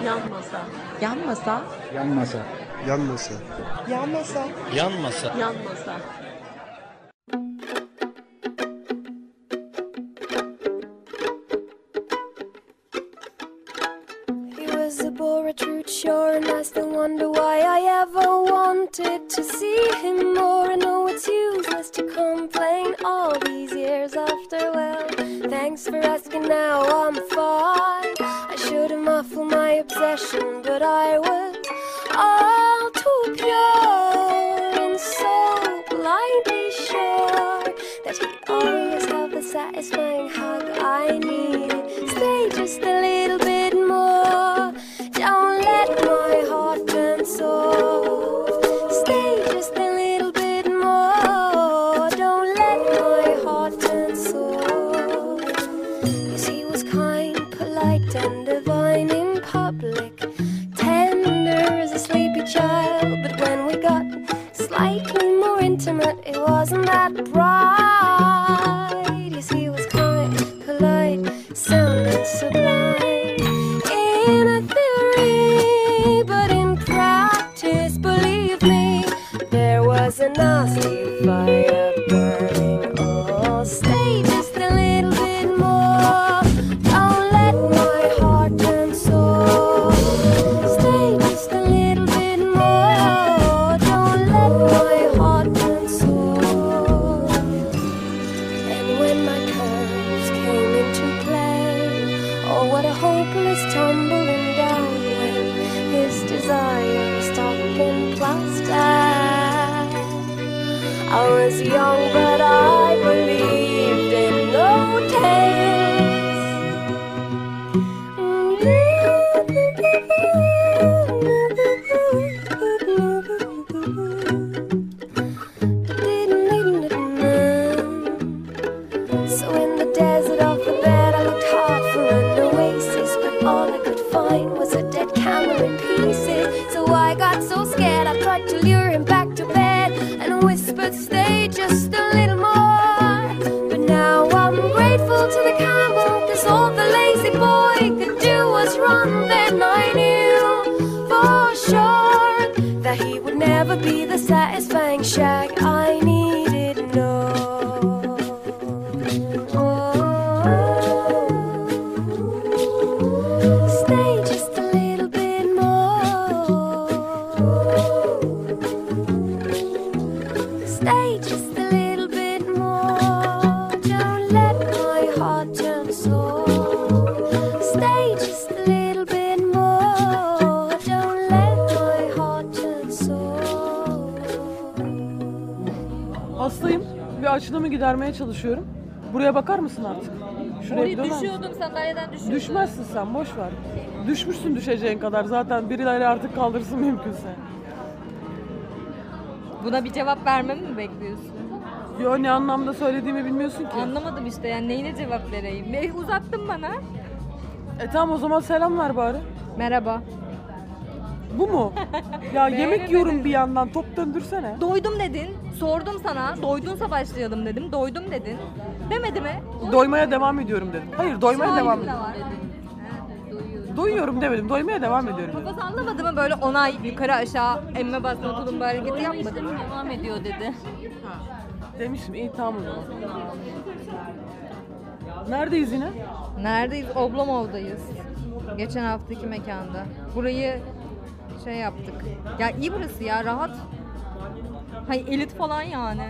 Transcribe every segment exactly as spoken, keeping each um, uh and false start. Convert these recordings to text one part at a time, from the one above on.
Yan masa. Yan masa. Yan masa. Yan masa. Yan masa. Yan masa. Yan masa. He was a boy, a true sure, and I still wonder why I ever wanted to see him more. I know it's useless to complain all these years after. Well, thanks for asking, now I'm fine. I should have muffled my obsession, but I was all too pure and so blindly sure that he'd always have the satisfying hug I needed. Stay just a little bit more. Don't let my heart turn soft. Stay just a little bit more. Don't let my heart turn soft. Yes, he was kind, polite, and divine in public, tender as a sleepy child. But when we got slightly more intimate, it wasn't that bright. Yes, he was kind, polite, sound and sublime in a theory, but in practice, believe me, there was a nasty fire burning. Oh, stay just a little bit more. Don't let my heart turn soft. Stay just a little bit more. Don't let my heart turn soft. And when my curves came into play, oh, what a hopeless tumbling down when his desire stopped in plaster. I was young, but I believed in no taste. So in the desert of the bed, I looked hard for an oasis, but all I could find was a dead camel in pieces. So I got so scared, I tried to lure him back to bed and whispered, stay just a little more. But now I'm grateful to the camel, 'cause all the lazy boy could do was run. Then I knew for sure that he would never be the satisfying shag I needed. No. Stay just a little bit more. Stay just a little bit more. Don't let my heart turn soft. Stay just a little bit more. Don't let my heart turn soft. Hastayım. Bir açlığımı gidermeye çalışıyorum. Buraya bakar mısın artık? Şuraya bir döner misin? Düşüyordum, sandalyeden düşüyordum. Düşmezsin sen, boş ver. Düşmüşsün düşeceğin kadar. Zaten birileri artık kaldırsın mümkünse. Buna bir cevap vermemi mi bekliyorsun? Yo, ne anlamda söylediğimi bilmiyorsun ki. Anlamadım işte, yani neyine cevap vereyim? Ne uzattın bana? E tamam, o zaman selam ver bari. Merhaba. Bu mu? Ya yemek Beğenemedim. yiyorum bir yandan, top döndürsene. Doydum dedin. Sordum sana. Doydunsa başlayalım dedim. Doydum dedin. Demedi mi? Doymaya devam ediyorum dedim. Hayır, doymaya devam Sahibim de ediyorum. var dedin. Doyuyorum demedim, doymaya devam ediyorum dedim. Kafa sallamadı mı böyle onay yukarı aşağı emme basma tulumba hareketi yapmadı mı? Devam ediyor dedi. Demişim, iyi tamam o zaman. Neredeyiz yine? Neredeyiz? Oblomov'dayız. Geçen haftaki mekanda. Burayı şey yaptık. Ya iyi burası ya, rahat. Hay elit falan yani.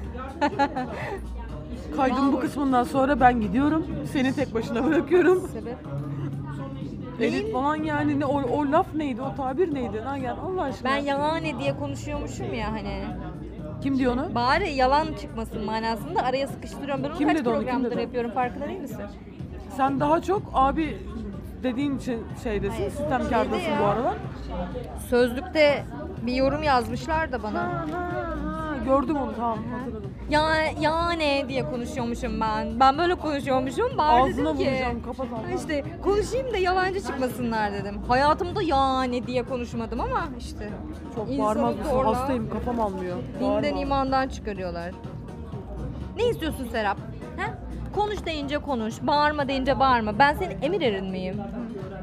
Kaydın bu kısmından sonra ben gidiyorum. Seni tek başına bırakıyorum. Sebep? Elit falan yani, ne, o, o laf neydi, o tabir neydi? Ha gel Allah aşkına. Ben yalane diye konuşuyormuşum ya hani. Kim diyor onu? Bari yalan çıkmasın manasında araya sıkıştırıyorum. Ben onu Kim kaç dedi onu, kim programdır dedi? yapıyorum, farkında değil misin? Sen daha çok abi dediğin için şeydesin, Hayır, sistemkardasın şeyde ya. bu aralar. Sözlükte bir yorum yazmışlar da bana. Ha, ha, ha, gördüm onu, tamam hatırladım. Ya ya ne diye konuşuyormuşum ben. Ben böyle konuşuyormuşum. Bari Ağzına dedim ki. vuracağım, kapat ağzını. İşte konuşayım da yalancı çıkmasınlar dedim. Hayatımda ya ne diye konuşmadım ama işte. Çok insanı bağırmaz mısın? zorla Hastayım, kafam almıyor. Dinden Bağırma. imandan çıkarıyorlar. Ne istiyorsun Serap? He? Konuş deyince konuş, bağırma deyince bağırma. Ben senin emir erin miyim?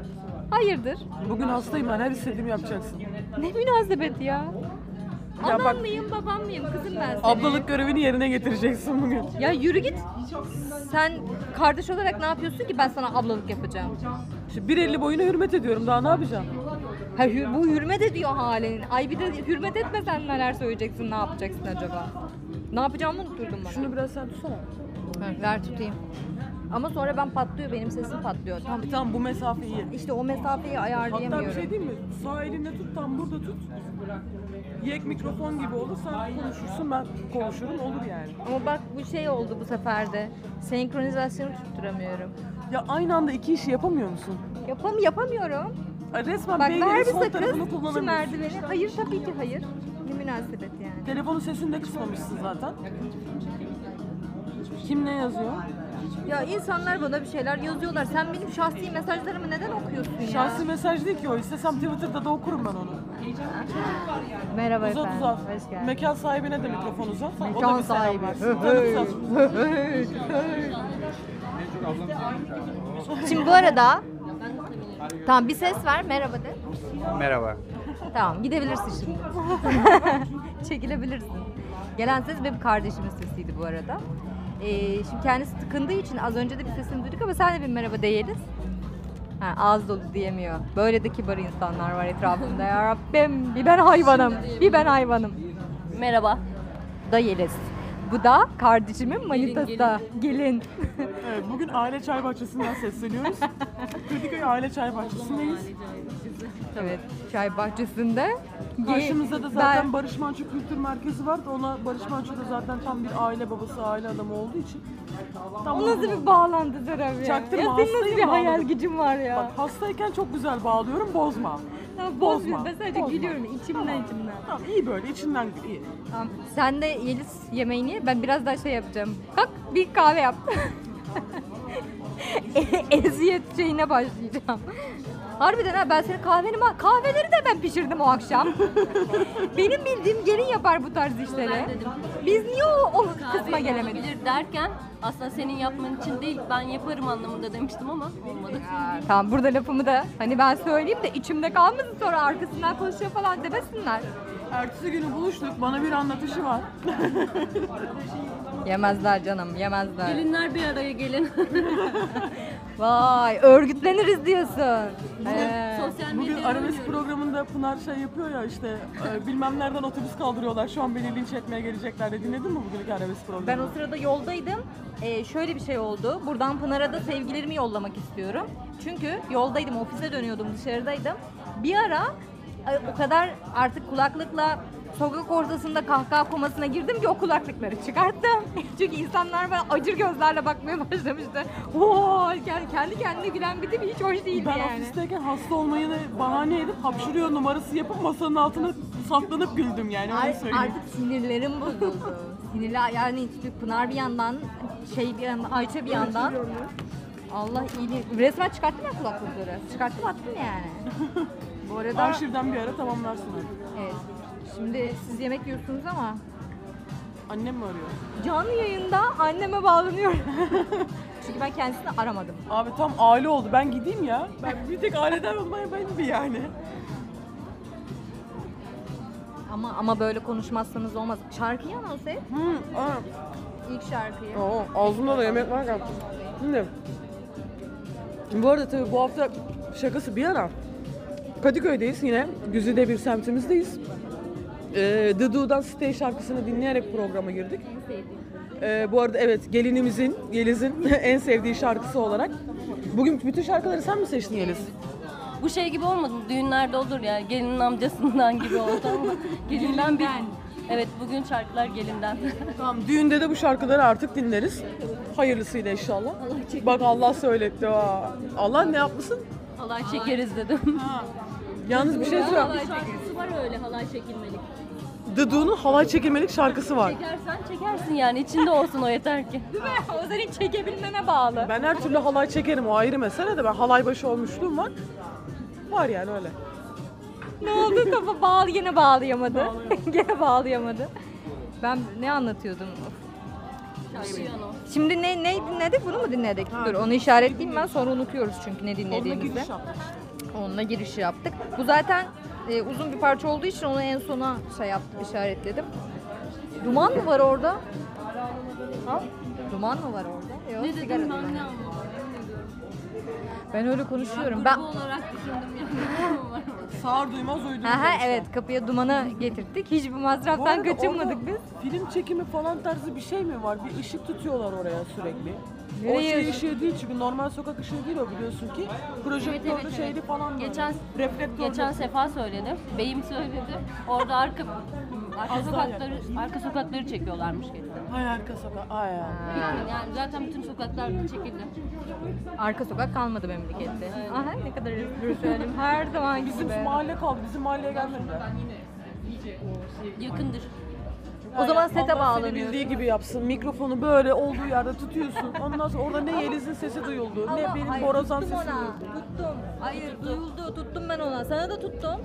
Hayırdır? Bugün hastayım ben, her istediğimi yapacaksın. Ne münasebet ya. Ya Anam bak- mıyım, babam mıyım, kızım ben senin. Ablalık görevini yerine getireceksin bugün. Ya yürü git. Sen kardeş olarak ne yapıyorsun ki ben sana ablalık yapacağım? Şimdi bir elli boyuna hürmet ediyorum, daha ne yapacağım? Ha, hür- bu hürmet ediyor halin. Ay bir de hürmet etmesen neler söyleyeceksin, ne yapacaksın acaba? Ne yapacağımı unutturdun bana. Şunu biraz sen tutsana. Ha, ver tutayım. Ama sonra ben patlıyor, benim sesim patlıyor. Tam E tamam, bu mesafe iyi. işte o mesafeyi Hatta ayarlayamıyorum. bir şey diyeyim mi? Sağ elinle tut, tam burada tut. Yek mikrofon gibi olur, sen konuşursun, ben konuşurum, olur yani. Ama bak bu şey oldu bu sefer de. Senkronizasyonu tutturamıyorum. Ya aynı anda iki işi yapamıyor musun? Yapam yapamıyorum. Ay resmen Bak ver beynin bir sol sakız tarafını şu kullanamıyorsun. merdiveni. Hayır tabii ki hayır. Ne münasebet yani. Telefonun sesini de kısmamışsın zaten. Kim ne yazıyor? Ya insanlar bana bir şeyler yazıyorlar. Sen benim şahsi mesajlarımı neden okuyorsun ya? Şahsi mesaj değil ki o. İstesem Twitter'da da okurum ben onu. Merhaba Uzat efendim. uzat. Hoş geldin. Mekan sahibine de mikrofon uzat. O da Mekan bir selam sahibi. versin. Tanıt uzat. Şimdi bu arada tamam bir ses ver. Merhaba de. Merhaba. Tamam gidebilirsin şimdi. Çekilebilirsin. Gelen ses benim kardeşimin sesiydi bu arada. Ee, şimdi kendisi tıkındığı için az önce de bir sesini duyduk ama sen de bir merhaba değiliz. Ha, ağız dolu diyemiyor. Böyle de kibar insanlar var etrafımda ya Rabbim. Bir ben hayvanım. Bir ben hayvanım. Merhaba. Bu da Yeliz. Bu da kardeşimin manitası da. Gelin. Evet, bugün Aile Çay Bahçesi'nden sesleniyoruz. Kadıköy Aile Çay Bahçesi'ndeyiz. Evet. Çay bahçesinde. Karşımızda da zaten Ben- Barış Manço Kültür Merkezi var. Ona Barış Manço da zaten tam bir aile babası, aile adamı olduğu için. Tam O nasıl bir bağlantı Serap ya? Çaktırma, Ya senin nasıl hastayım, bir hayal bağladım. gücün var ya? Bak, hastayken çok güzel bağlıyorum, bozma. Ya bozma, bozmuyor. Ben sadece bozma. gülüyorum içimden içimden. Tamam, iyi böyle, içinden gül, iyi. Tamam. Sen de Yeliz yemeğini ye. Ben biraz daha şey yapacağım. Kalk bir kahve yap. E- Eziyet şeyine başlayacağım. Harbiden ha ben senin kahveni ma- kahveleri de ben pişirdim o akşam. Benim bildiğim gelin yapar bu tarz işleri. Ben dedim. Biz niye o, o kısma Kahve gelemedik? olabilir derken aslında senin yapman için değil ben yaparım anlamında demiştim ama olmadı. Aa, tamam burada lafımı da hani ben söyleyeyim de içimde kalmasın sonra arkasından konuşuyor falan demesinler. Ertesi günü buluştuk, bana bir anlatışı var. Yemezler canım yemezler. Gelinler bir araya gelin. Vay örgütleniriz diyorsun. Ee, Sosyal Bugün medyada arabesk oynuyoruz. programında Pınar şey yapıyor ya işte, e, bilmem nereden otobüs kaldırıyorlar, şu an beni linç etmeye gelecekler de. Dinledin mi bugünkü arabesk programı? ben o sırada yoldaydım. Ee, şöyle bir şey oldu. Buradan Pınar'a da sevgilerimi yollamak istiyorum. Çünkü yoldaydım, ofise dönüyordum, dışarıdaydım. Bir ara e, o kadar artık kulaklıkla sokak ortasında kahkaha komasına girdim ki o kulaklıkları çıkarttım. Çünkü insanlar bana acır gözlerle bakmaya başlamıştı. Oo, kendi, kendi kendine gülen bir tip hiç hoş değildi Ben yani. ofisteyken hasta olmayı da bahane edip hapşırıyor numarası yapıp masanın altına saklanıp güldüm yani, öyle Ar- söyleyeyim. artık sinirlerim bozuldu. Sinirli yani işte Pınar bir yandan, şey bir yandan, Ayça bir yandan. Allah iyiliği. Resmen çıkarttım ben kulaklıkları. Çıkarttım attım yani. Bu arada Arşivden bir ara tamamlarsın. evet. Şimdi siz yemek yiyorsunuz ama Annem mi arıyor? canlı yayında anneme bağlanıyorum. Çünkü ben kendisini aramadım. Abi tam aile oldu, ben gideyim ya. Ben bir tek aileden olmaya ben bir yani. Ama ama böyle konuşmazsanız olmaz. Şarkıyı anons et. Hı, aa. İlk şarkıyı. Aa, ağzımda da yemek var ya. Şimdi, bu arada tabii bu hafta şakası bir yana Kadıköy'deyiz yine, güzide bir semtimizdeyiz. Ee, The Do'dan Stay şarkısını dinleyerek programa girdik. Ee, bu arada evet, gelinimizin, Yeliz'in en sevdiği şarkısı olarak. Bugün bütün şarkıları sen mi seçtin Yeliz? Bu şey gibi olmadı mı? Düğünlerde olur ya gelinin amcasından gibi oldu ama gelinden bir... Evet bugün şarkılar gelinden. Tamam, düğünde de bu şarkıları artık dinleriz. Hayırlısıyla inşallah. Bak Allah söyletti. Aa. Allah ne yapmışsın? Halay çekeriz dedim. Yalnız bir şey söyleyeyim. Halay şarkısı var öyle halay çekilmelik. The Do'nun halay çekilmelik şarkısı var. Çekersen çekersin yani içinde olsun o yeter ki. Değil mi? O senin çekebilmene bağlı. Ben her türlü halay çekerim, o ayrı mesele de ben halay başı olmuşluğum var. Var yani öyle. Ne oldu kafa bağlı yine bağlayamadı. Gene bağlayamadı. Ben ne anlatıyordum? Şarkıyı anons. Şimdi ne ne dinledik? Bunu mu dinledik? Ha, Dur onu işaretleyeyim ben sonra unutuyoruz çünkü ne Onunla dinlediğimizi. giriş yaptık. Onunla giriş yaptık. Bu zaten e, uzun bir parça olduğu için onu en sona şey yaptım, işaretledim. Duman mı var orada? Ha? Duman mı var orada? Yok, Ne sigara dedim ben dumanı. ne anlamadım. Ben öyle konuşuyorum. Ben Ben grubu olarak düşündüm yani. Var orada. Sağır duymaz uydurur. Aha, demişler. evet, kapıya dumanı getirttik. Hiçbir Bu masraftan arada kaçınmadık orada biz. Film çekimi falan tarzı bir şey mi var? Bir ışık tutuyorlar oraya sürekli. O Nereye şey ışık? ışığı değil çünkü normal sokak ışığı değil o biliyorsun ki. Projektörlü Evet, evet, şeyli evet. falan var. Geçen reflektörlü. geçen Sefa söyledi. Beyim söyledi. Orada arka arka Az daha sokakları arka sokakları çekiyorlarmış geçen. Hay arka sokak. Ay ya. Bitti. Yani zaten bütün sokaklar çekildi. Arka sokak kalmadı memlekette. Aha, ne kadar üzülüyorum. Her zaman Bizim gibi. mahalle kaldı. Bizim mahalleye gelmediler. Yakındır. O zaman Yani sete Allah seni bağlanıyorsun. bildiği gibi yapsın. Mikrofonu böyle olduğu yerde tutuyorsun. Ondan sonra orada ne Yeliz'in sesi duyuldu, ne Ama benim hayır, borazan tuttum sesi ona. duyuldu. Tuttum. Hayır, duyuldu. Tuttum ben ona. Sana da tuttum.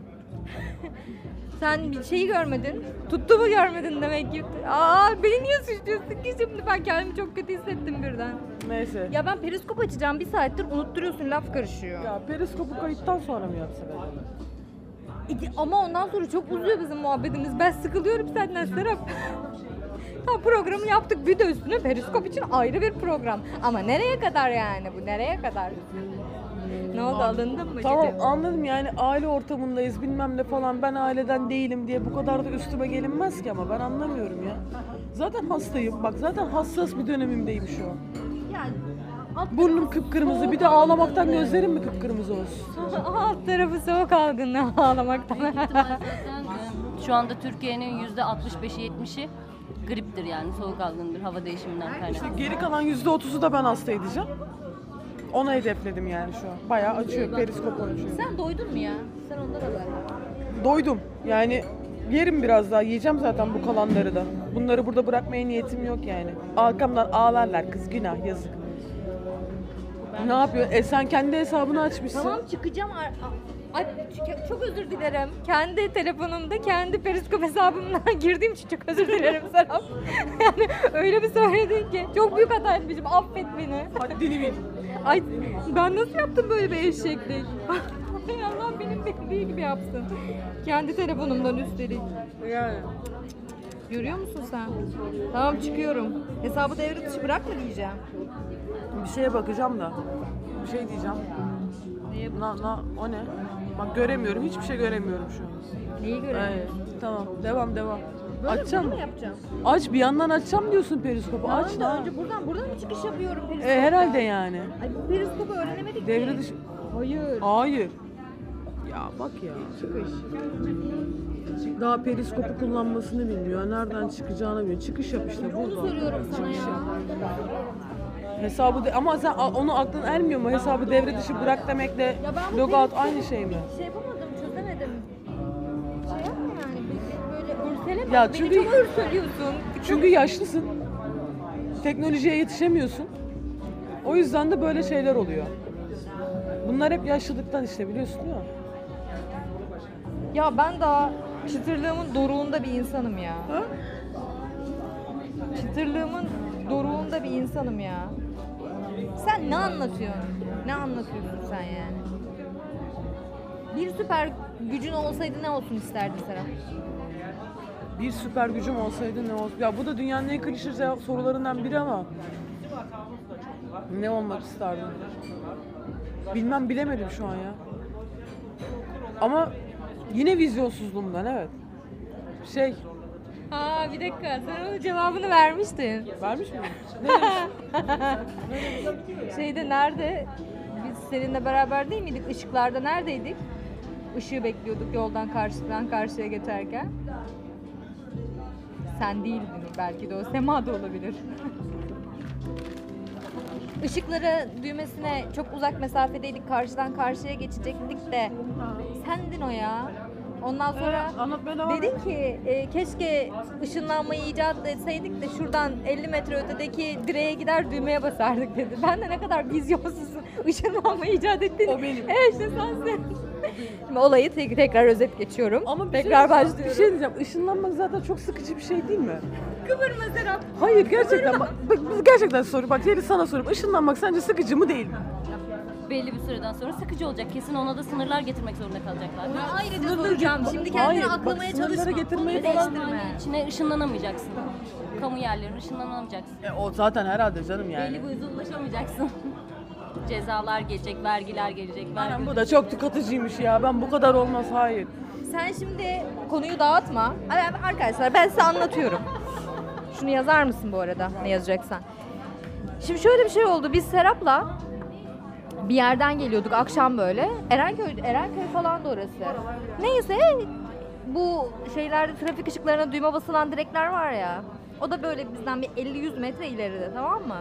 Sen bir şeyi görmedin. Tuttuğumu görmedin demek ki. Aa, beni niye suçluyorsun ki şimdi? Ben kendimi çok kötü hissettim birden. Neyse. Ya ben periskop açacağım bir saattir, unutturuyorsun, laf karışıyor. Ya periskopu kayıttan sonra mı yapsak acaba? İki- Ama ondan sonra çok uzuyor bizim muhabbetimiz. Ben sıkılıyorum senden Serap. Tam programı yaptık, bir de üstüne periskop için ayrı bir program. Ama nereye kadar yani bu? Nereye kadar? Ne oldu, alındın mı? Tamam cicim? anladım yani aile ortamındayız bilmem ne falan ben aileden değilim diye bu kadar da üstüme gelinmez ki ama ben anlamıyorum ya. Zaten hastayım bak zaten hassas bir dönemimdeyim şu an. Yani alt, Burnum kıpkırmızı bir de ağlamaktan gözlerim mi kıpkırmızı olsun? alt tarafı soğuk algınlığı, ağlamaktan. Büyük ihtimal zaten e, şu anda Türkiye'nin yüzde altmış beşi yetmişi griptir yani soğuk algındır hava değişiminden İşte kaynaklı. geri kalan yüzde otuzu da ben hasta edeceğim. Ona hedefledim yani şu an. Bayağı açıyor periskop açıyor. Sen doydun mu ya? Sen onda da var. Doydum yani yerim biraz daha yiyeceğim zaten bu kalanları da. Bunları burada bırakmaya niyetim yok yani. Arkamdan ağlarlar kız günah yazık. Ne yapıyor? E sen kendi hesabını açmışsın. Tamam, çıkacağım. Ar- Ay, ç- çok özür dilerim. Kendi telefonumda, kendi periskop hesabımdan girdiğim için çok özür dilerim Serap. Yani öyle bir söyledin ki. Çok büyük hata etmişim. Affet beni. Haddini bil. Ay, ben nasıl yaptım böyle bir eşeklik? Ay, Allah benim beklediği gibi yapsın. Kendi telefonumdan üstelik. Yani. Görüyor musun sen? Tamam, çıkıyorum. Hesabı devre dışı bırakma diyeceğim. Bir şeye bakacağım da. Bir şey diyeceğim. Neye Na, na, o ne? Bak göremiyorum. Hiçbir şey göremiyorum şu an. Neyi görüyorsun? Evet, tamam. Devam devam. Böyle Açacağım bunu mı? mu yapacağım? Aç bir yandan açacağım diyorsun periskopu. Aç Tamam da. da önce buradan, buradan mı çıkış yapıyorum E, periskopta? herhalde yani. Ay, bu periskopu öğrenemedik Devre ki. dışı. Hayır. Hayır. Ya bak ya. Çıkış. Daha periskopu kullanmasını bilmiyor. Nereden çıkacağını bilmiyor. Çıkış yap işte Onu burada. soruyorum sana Çıkış ya. yap. Hesabı de- ama sen a- onu aklın ermiyor mu? Hesabı devre dışı bırak demekle Ya ben bu logout periskopu aynı şey mi? Şey yapamadım, çözemedim. Şey yapma yani, bir- böyle ürseleme. Ya Beni çünkü- çok ürseliyorsun. Çünkü yaşlısın. Teknolojiye yetişemiyorsun. O yüzden de böyle şeyler oluyor. Bunlar hep yaşlılıktan işte biliyorsun değil mi? Ya ben daha çıtırlığımın doruğunda bir insanım ya. Ha? Çıtırlığımın doruğunda bir insanım ya. Sen ne anlatıyorsun? Ne anlatıyorsun sen yani? Bir süper gücün olsaydı ne olsun isterdin Serap? Bir süper gücüm olsaydı ne olsun? Ya bu da dünyanın en klişe sorularından biri ama ne olmak isterdim? Bilmem bilemedim şu an ya. Ama yine vizyonsuzluğumdan evet. Şey, Aa, bir dakika, sen onun cevabını vermiştin. vermiş miyim? Şeyde nerede? Biz seninle beraber değil miydik? Işıklarda neredeydik? Işığı bekliyorduk yoldan karşıdan karşıya geçerken. Sen değildin belki de, o Sema da olabilir. Işıkları düğmesine çok uzak mesafedeydik, karşıdan karşıya geçecektik de sendin o ya. Ondan sonra Anlat ben devam et. dedin ki e, keşke ışınlanmayı icat etseydik de şuradan elli metre ötedeki direğe gider düğmeye basardık dedi. Ben de ne kadar vizyonsuzsun, ışınlanmayı icat ettin. O benim. Evet işte sensin. Şimdi olayı tek, tekrar özet geçiyorum. Ama bir tekrar şey, başlıyorum. bir şey diyeceğim. Işınlanmak zaten çok sıkıcı bir şey değil mi? Kıvırma Serap. Hayır gerçekten bak, bak gerçekten soru bak Yeri sana soruyorum. Işınlanmak sence sıkıcı mı değil mi? belli bir süreden sonra sıkıcı olacak. Kesin ona da sınırlar getirmek zorunda kalacaklar. Bunu ayrıca Sınırları soracağım. get- Şimdi Hayır, kendini bak aklamaya sınırları çalışma. getirmeyi Bunu falan- değiştirme. İçine ışınlanamayacaksın. Kamu yerlerine ışınlanamayacaksın. E, o zaten herhalde canım yani. Belli bir hıza ulaşamayacaksın. Cezalar gelecek, vergiler gelecek. Aynen, Vergi bu da çok tükatıcıymış ya. Ben bu kadar olmaz, hayır. Sen şimdi konuyu dağıtma. Ay- Arkadaşlar ben size anlatıyorum. Şunu yazar mısın bu arada ne yazacaksan? Şimdi şöyle bir şey oldu. Biz Serap'la bir yerden geliyorduk akşam böyle. Erenköy, Erenköy falan da orası. Neyse bu şeylerde trafik ışıklarına düğme basılan direkler var ya. O da böyle bizden bir elli yüz metre ileride, tamam mı?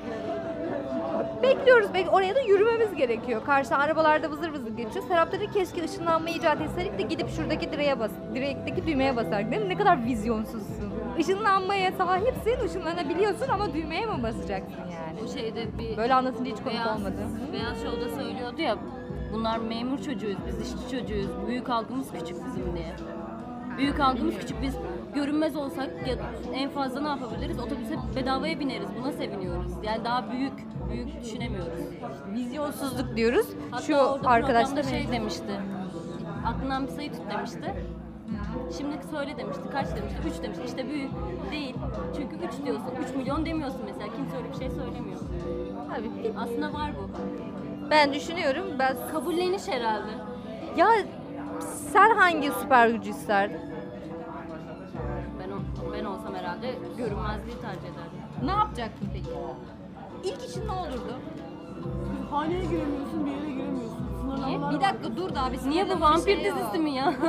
Bekliyoruz. Bek oraya da yürümemiz gerekiyor. Karşıdan arabalarda vızır vızır geçiyor. Serap dedi keşke ışınlanmayı icat etseydik de gidip şuradaki direğe bas, direkteki düğmeye basardık. Dedim ne kadar vizyonsuzsun. Işınlanmaya sahipsin, ışınlanabiliyorsun ama düğmeye mi basacaksın yani? Bu şeyde bir Böyle anlatınca hiç komik Beyaz, olmadı. Beyaz Show'da söylüyordu ya, bunlar memur çocuğuyuz, biz işçi çocuğuyuz, büyük algımız küçük bizim diye. Büyük algımız küçük, biz görünmez olsak ya en fazla ne yapabiliriz? Otobüse bedavaya bineriz, buna seviniyoruz. Yani daha büyük, büyük düşünemiyoruz. Vizyonsuzluk diyoruz. Hatta Şu orada arkadaş da programda şey demişti, aklından bir sayı tut demişti. Şimdi söyle demişti, kaç demişti? üç demişti. İşte büyük değil. Çünkü üç diyorsun, üç milyon demiyorsun mesela. Kimse öyle bir şey söylemiyor. Tabii. Aslında var bu. Ben düşünüyorum. Ben Kabulleniş herhalde. ya sen hangi süper gücü isterdin? Ben, o- ben olsam herhalde görünmezliği tercih ederdim. Ne yapacaktın peki? İlk işin ne olurdu? Haneye giremiyorsun, bir yere giremiyorsun. Sınırlamalar Bir dakika dur da abi. Niye bu sınırlama vampir bir şey yok. dizisi mi ya?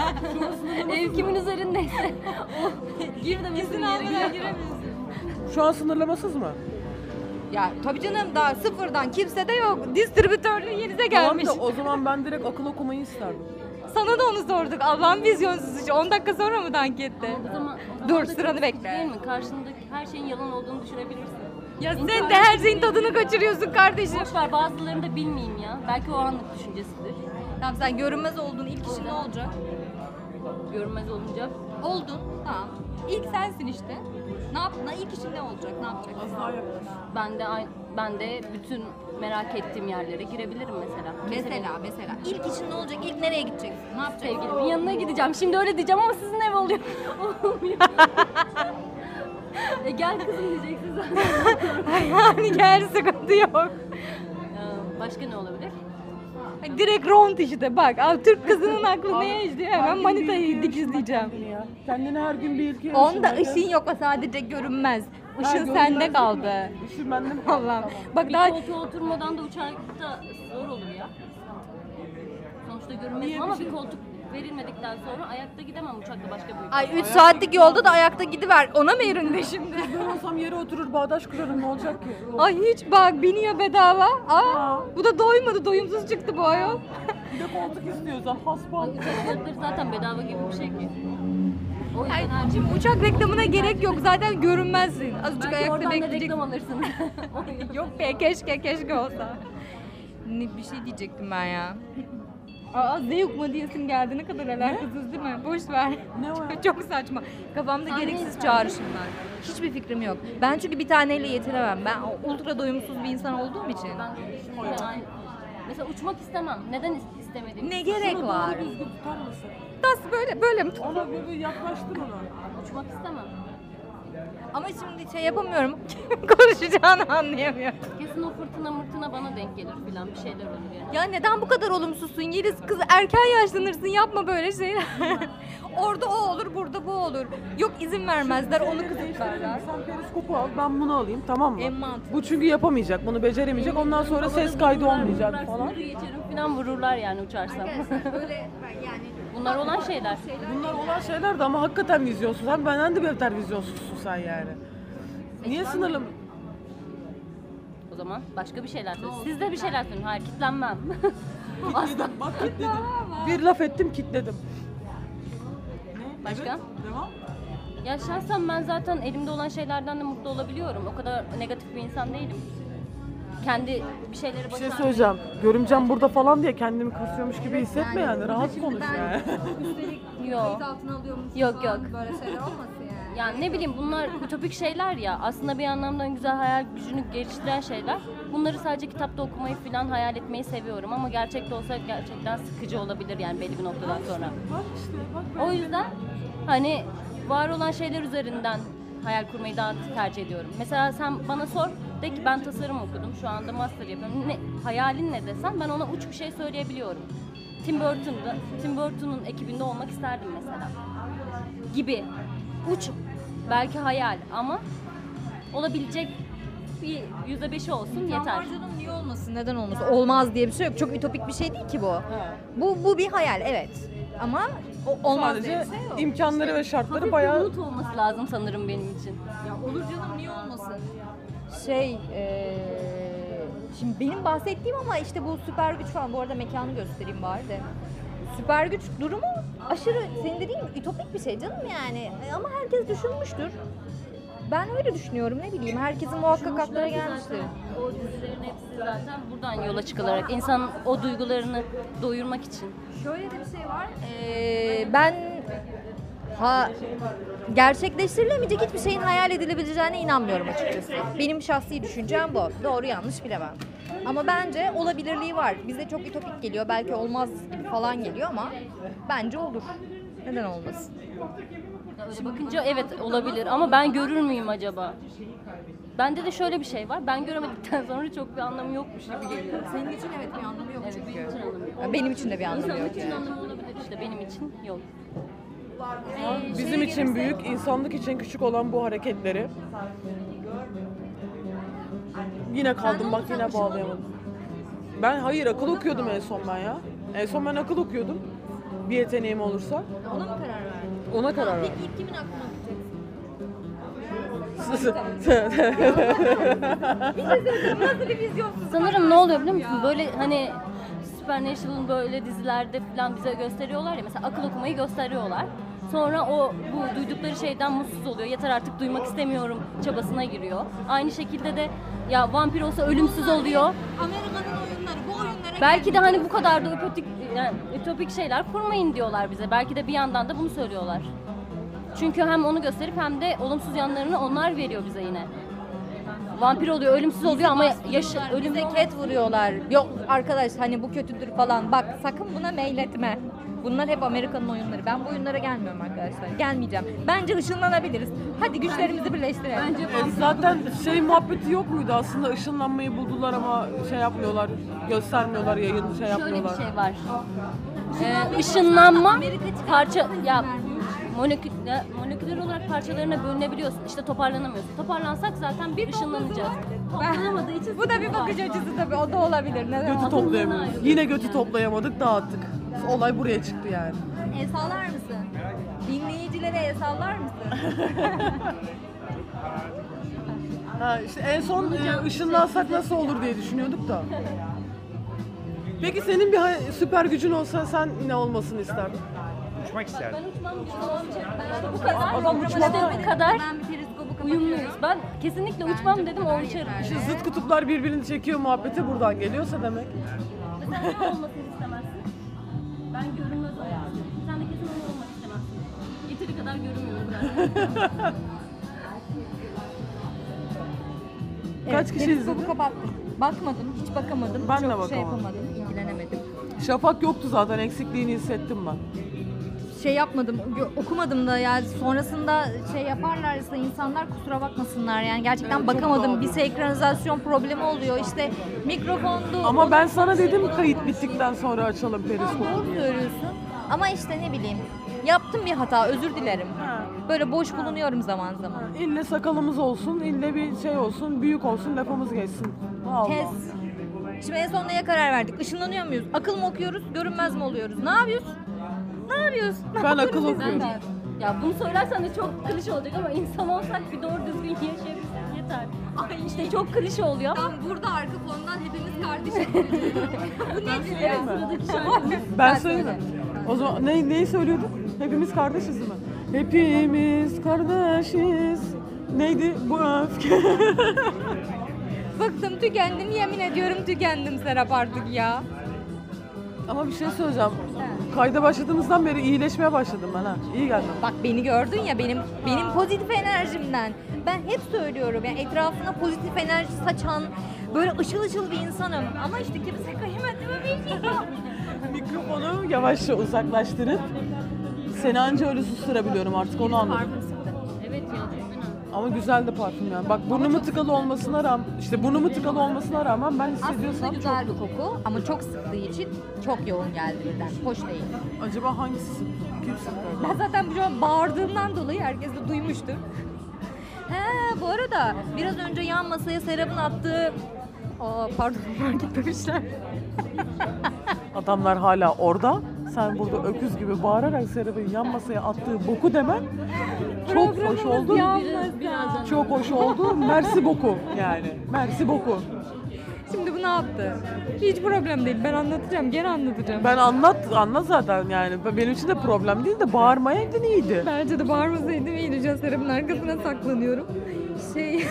Ev kimin üzerindeyse o gir demesin yere gir. Şu an sınırlamasız mı? Ya tabii canım daha sıfırdan kimse de yok. Distribütörlüğü yenize gelmiş. Tamam da o zaman ben direkt akıl okumayı isterdim. Sana da onu sorduk. Allah'ın vizyonsuz işi. on dakika sonra mı dank etti? O zaman, o Dur, zaman da sıranı çok bekle. Değil mi? Karşındaki her şeyin yalan olduğunu düşünebilirsin. Ya İnsan sen de her şeyin tadını kaçırıyorsun kardeşim. Boş ver, bazılarını da bilmeyeyim ya. Belki o anlık düşüncesidir. Tamam sen görünmez oldun. İlk işin ne olacak? Görünmez olunca Oldun. Tamam. İlk sensin işte. Ne yap? ne- İlk işin ne olacak? Ne yapacaksın? Az daha yaklaş. ben de ay- ben de bütün merak ettiğim yerlere girebilirim mesela. Mesela mesela. İlk işin ne olacak? İlk nereye gideceksin? Ne yapacaksın? Sevgilimin yanına gideceğim. Şimdi öyle diyeceğim ama sizin ev oluyor. Olmuyor. e gel kızım diyeceksin zaten. Yani gel sıkıntı yok. Ee, Başka ne olabilir? Direkt ront işte bak. Abi, Türk kızının aklı Abi, neye işte her hemen gün bir manitayı ülkeye dikizleyeceğim. ışınla kendini ya. Kendini her gün bir ülkeye Onda ışınla. ışın yok o sadece görünmez. Ha, Işın görünmez sende değil kaldı. mi? Işın bende mi kaldı? Allah'ım. Tamam. Bak Bir daha koltuğa oturmadan da uçakta zor olur ya. Sonuçta görünmezim Niye ama bir şey- bir koltuk verilmedikten sonra ayakta gidemem uçakta başka bir ülkeye. ay üç saatlik yolda da ayakta gidiver. Ona mı yerinde şimdi? Ben olsam yere oturur bağdaş kurarım, ne olacak ki? Ay hiç bak biniyor bedava. Aa, bu da doymadı. Doyumsuz çıktı bu ayol. Bir de koltuk istiyorsa hasbam. Uçak biletleri zaten bedava gibi bir şey ki. O yüzden Ay, her şimdi uçak reklamına gerek yok. Zaten görünmezsin. Azıcık Belki ayakta oradan da bekleyeceksin. reklam alırsın. Yok be keşke keşke olsa. Ne bir şey diyecektim ben ya. Aa Zeug mu diyesim geldi. Ne kadar alakasız değil mi? Boş ver. Ne o ya? Çok saçma. Kafamda Sen gereksiz neysen. çağrışımlar. Hiçbir fikrim yok. Ben çünkü bir taneyle yetiremem. Ben ultra doyumsuz bir insan olduğum için. Ben düşünüyorum yani. Mesela uçmak istemem. Neden is- istemediğimi. Ne gerek Şunu var? doğru düzgün tutar mısın? Nasıl böyle böyle mi? Ona bir, bir yaklaştır ona. Uçmak istemem. Ama şimdi şey yapamıyorum. Konuşacağını anlayamıyorum. Kesin o fırtına mırtına bana denk gelir filan, bir şeyler olur yani. Ya neden bu kadar olumsuzsun Yeliz? Kız erken yaşlanırsın yapma böyle şeyler. Orada o olur, burada bu olur. Yok izin vermezler, onu kısıtlarlar. Sen periskopu al, ben bunu alayım, tamam mı? En mantıklı. Bu çünkü yapamayacak, bunu beceremeyecek. Ondan sonra ses kaydı olmayacak falan. Sınırı geçerim filan, vururlar yani uçarsam. Böyle yani Bunlar olan şeyler. Bunlar olan şeyler de ama hakikaten vizyonsuz. Hem benden de beter vizyonsuzsun sen yani. Niye sınırlı? O zaman başka bir şeyler söyleyin. Siz de bir şeyler söyleyin. Hayır, kitlenmem. Asla. Bak kitledim. Bir laf ettim, kitledim. Başka? Evet, devam. Ya şahsen ben zaten elimde olan şeylerden de mutlu olabiliyorum. O kadar negatif bir insan değilim. Kendi bir şeyleri Bir şey başarmayı... söyleyeceğim. Görümcem burada falan diye kendimi kasıyormuş gibi hissetme yani. Rahat konuş yani. üstelik Yok. kayıt altına alıyor musun Yok, falan, yok. böyle şeyler olmasın yani. Yani ne bileyim bunlar ütopik şeyler ya. Aslında bir anlamdan güzel hayal gücünü geliştiren şeyler. Bunları sadece kitapta okumayı falan hayal etmeyi seviyorum ama gerçekte olsa gerçekten sıkıcı olabilir yani belli bir noktadan sonra. Bak işte bak. O yüzden hani var olan şeyler üzerinden hayal kurmayı daha tercih ediyorum. Mesela sen bana sor, de ki ben tasarım okudum, şu anda master yapıyorum. Ne, hayalin ne desen ben ona uç bir şey söyleyebiliyorum. Tim Burton'da, Tim Burton'un ekibinde olmak isterdim mesela. Gibi. Uç, belki hayal ama olabilecek bir yüzde beşi olsun yeter. Tamam canım, niye olmasın, neden olmasın? Olmaz diye bir şey yok. Çok ütopik bir şey değil ki bu. Bu bu bir hayal, evet. Ama o, olmaz diye Sadece bir şey yok. imkanları ve şartları Hafif bir bayağı... umut olması lazım sanırım benim için. Ya olur canım, niye olmasın? Şey, eee, şimdi benim bahsettiğim ama işte bu süper güç falan, bu arada mekanı göstereyim bari de. Süper güç durumu aşırı, senin dediğin gibi ütopik bir şey canım yani. E, Ama herkes düşünmüştür. Ben öyle düşünüyorum, ne bileyim, herkesin muhakkak aklına gelmiştir. O dizilerin hepsi zaten buradan yola çıkılarak insanın o duygularını doyurmak için. Şöyle de bir şey var. Ee, ben ha gerçekleştirilemeyecek hiçbir şeyin hayal edilebileceğine inanmıyorum açıkçası. Benim şahsi düşüncem bu. Doğru yanlış bilemem. Ama bence olabilirliği var. Bize çok ütopik geliyor. Belki olmaz gibi falan geliyor ama bence olur. Neden olmasın? Öyle bakınca evet olabilir ama ben görür müyüm acaba? Bende de şöyle bir şey var. Ben göremedikten sonra çok bir anlamı yokmuş gibi geliyor. Senin için evet bir anlamı yok Evet, çünkü. benim için anlamı yok. Benim için de bir anlamı yok. İnsanlık için Yani. anlamı olabilir işte benim için yok. Bizim için büyük, insanlık için küçük olan bu hareketleri yine kaldım bak yine bağlayamadım. Ben hayır akıl okuyordum en son ben ya. En son ben akıl okuyordum. Bir yeteneğim olursa Ona mı karar verdin? ona karar verdim. Peki ilk kimin aklına gideceksin? Nasıl bir vizyon? Sanırım ne oluyor biliyor musun? Böyle hani Supernatural'ın böyle dizilerde falan bize gösteriyorlar ya, mesela akıl okumayı gösteriyorlar. Sonra o bu duydukları şeyden mutsuz oluyor. Yeter artık duymak istemiyorum çabasına giriyor. Aynı şekilde de ya vampir olsa ölümsüz oluyor. Amerika'nın oyunları, bu oyunlara Belki de hani bu kadar da ütopik, yani ütopik şeyler kurmayın diyorlar bize. Belki de bir yandan da bunu söylüyorlar. Çünkü hem onu gösterip hem de olumsuz yanlarını onlar veriyor bize yine. Vampir oluyor, ölümsüz oluyor ama yaş ölümlü bize ol- ket vuruyorlar. Yok arkadaş hani bu kötüdür falan. Bak sakın buna meyletme. Bunlar hep Amerika'nın oyunları. Ben bu oyunlara gelmiyorum arkadaşlar. Gelmeyeceğim. Bence ışınlanabiliriz. Hadi güçlerimizi birleştirelim. Bence E, zaten şey muhabbeti yok muydu aslında ışınlanmayı buldular ama şey yapmıyorlar, göstermiyorlar, yayın şey şöyle yapmıyorlar. bir şey var. Ee, ışınlanma parça ya molekül, ya, moleküler olarak parçalarına bölünebiliyorsun. İşte toparlanamıyorsun. Toparlansak zaten bir ışınlanacağız. Toplanamadığı için Bu da bir bakış açısı tabii. O da olabilir. Neden Götü olmasın? toplayamıyoruz. Yine götü toplayamadık, dağıttık. Olay buraya çıktı yani. El sallar mısın? Dinleyicilere el sallar mısın? Ha işte en son e, ışınlansak nasıl olur diye düşünüyorduk da. Peki senin bir hay- süper gücün olsa sen ne olmasını isterdin? Uçmak isterdim. Ben uçmam güçlü işte bu kadar. Adam uçmama- İşte bu kadar Ben bir periskopu uyumluyuz. Ben kesinlikle uçmam dedim o uçarım. İşte zıt kutuplar birbirini çekiyor muhabbeti buradan geliyorsa demek. Sen ne olmasını istemezsin? Ben görünmez olmak isterim. Sen de kesin onu olmak istemezsin. Yeteri kadar görünmüyorum zaten. Kaç kişi periskopu izledi? kapattım. Bakmadım, hiç bakamadım. Ben de Çok şey bakamadım. yapamadım, ilgilenemedim. Şafak yoktu zaten eksikliğini hissettim ben. Şey yapmadım, gö- okumadım da yani sonrasında şey yaparlarsa insanlar kusura bakmasınlar yani gerçekten Evet, çok bakamadım. doğru. Bir senkronizasyon problemi oluyor işte mikrofondu. Ama ben sana dedim kayıt bittikten sonra açalım Doğru periskopu diye. söylüyorsun. Ama işte ne bileyim yaptım bir hata, özür dilerim. Ha. Böyle boş bulunuyorum zaman zaman. İlle sakalımız olsun, ille bir şey olsun, büyük olsun, lafımız geçsin. Allah. Kes. Şimdi en son neye karar verdik? Işınlanıyor muyuz? Akıl mı okuyoruz, görünmez mi oluyoruz? Ne yapıyoruz? Ne yapıyoruz? Ne Ben yapıyoruz akıl biz? okuyorum. Ben de. Ya bunu söylersen de çok klişe olacak ama insan olsak bir doğru düzgün yaşayabilsek yeter. Ay işte çok klişe oluyor ama. Burada arka fondan hepimiz kardeşiz. Bu nedir ya? Sıradaki şarkı. Ben söyleyeyim mi? O zaman ne, neyi söylüyorduk? Hepimiz kardeşiz değil mi? Hepimiz kardeşiz. Neydi bu öfke? Bıktım, tükendim, yemin ediyorum tükendim Serap artık ya. Ama bir şey söyleyeceğim. Kayda başladığımızdan beri iyileşmeye başladım ben ha. İyi geldim. Bak beni gördün ya benim benim pozitif enerjimden. Ben hep söylüyorum yani etrafına pozitif enerji saçan böyle ışıl ışıl bir insanım. Ama işte kimse kıymetimi bilmiyor. Mikrofonu yavaşça uzaklaştırıp seni anca öyle susturabiliyorum artık onu anladım. Evet ya çok fena. Ama güzel de parfüm yani. Bak burnumu tıkalı olmasına rağmen, işte burnumu tıkalı olmasına rağmen ben Aslında hissediyorsam güzel çok... bir koku ama çok sıktığı için çok yoğun geldi birden. Hoş değil. Acaba hangisi sıktı? Kim sıktı? Ben zaten şu an bağırdığımdan dolayı herkes de duymuştur. He bu arada biraz önce yan masaya Serap'ın attığı... Aa pardon fark etmemişler. Adamlar hala orada. Sen burada öküz gibi bağırarak Serap'ın yan masaya attığı boku demen çok hoş oldu. Biraz, birazdan. Çok hoş oldu. Mersi boku yani. Mersi boku. Şimdi bu ne yaptı? Hiç problem değil. Ben anlatacağım. Gene anlatacağım. Ben anlat, anla zaten yani. Benim için de problem değil de bağırmayaydın iyiydi. Bence de bağırmasaydım iyiydi. Can Serap'ın arkasına saklanıyorum. Şey...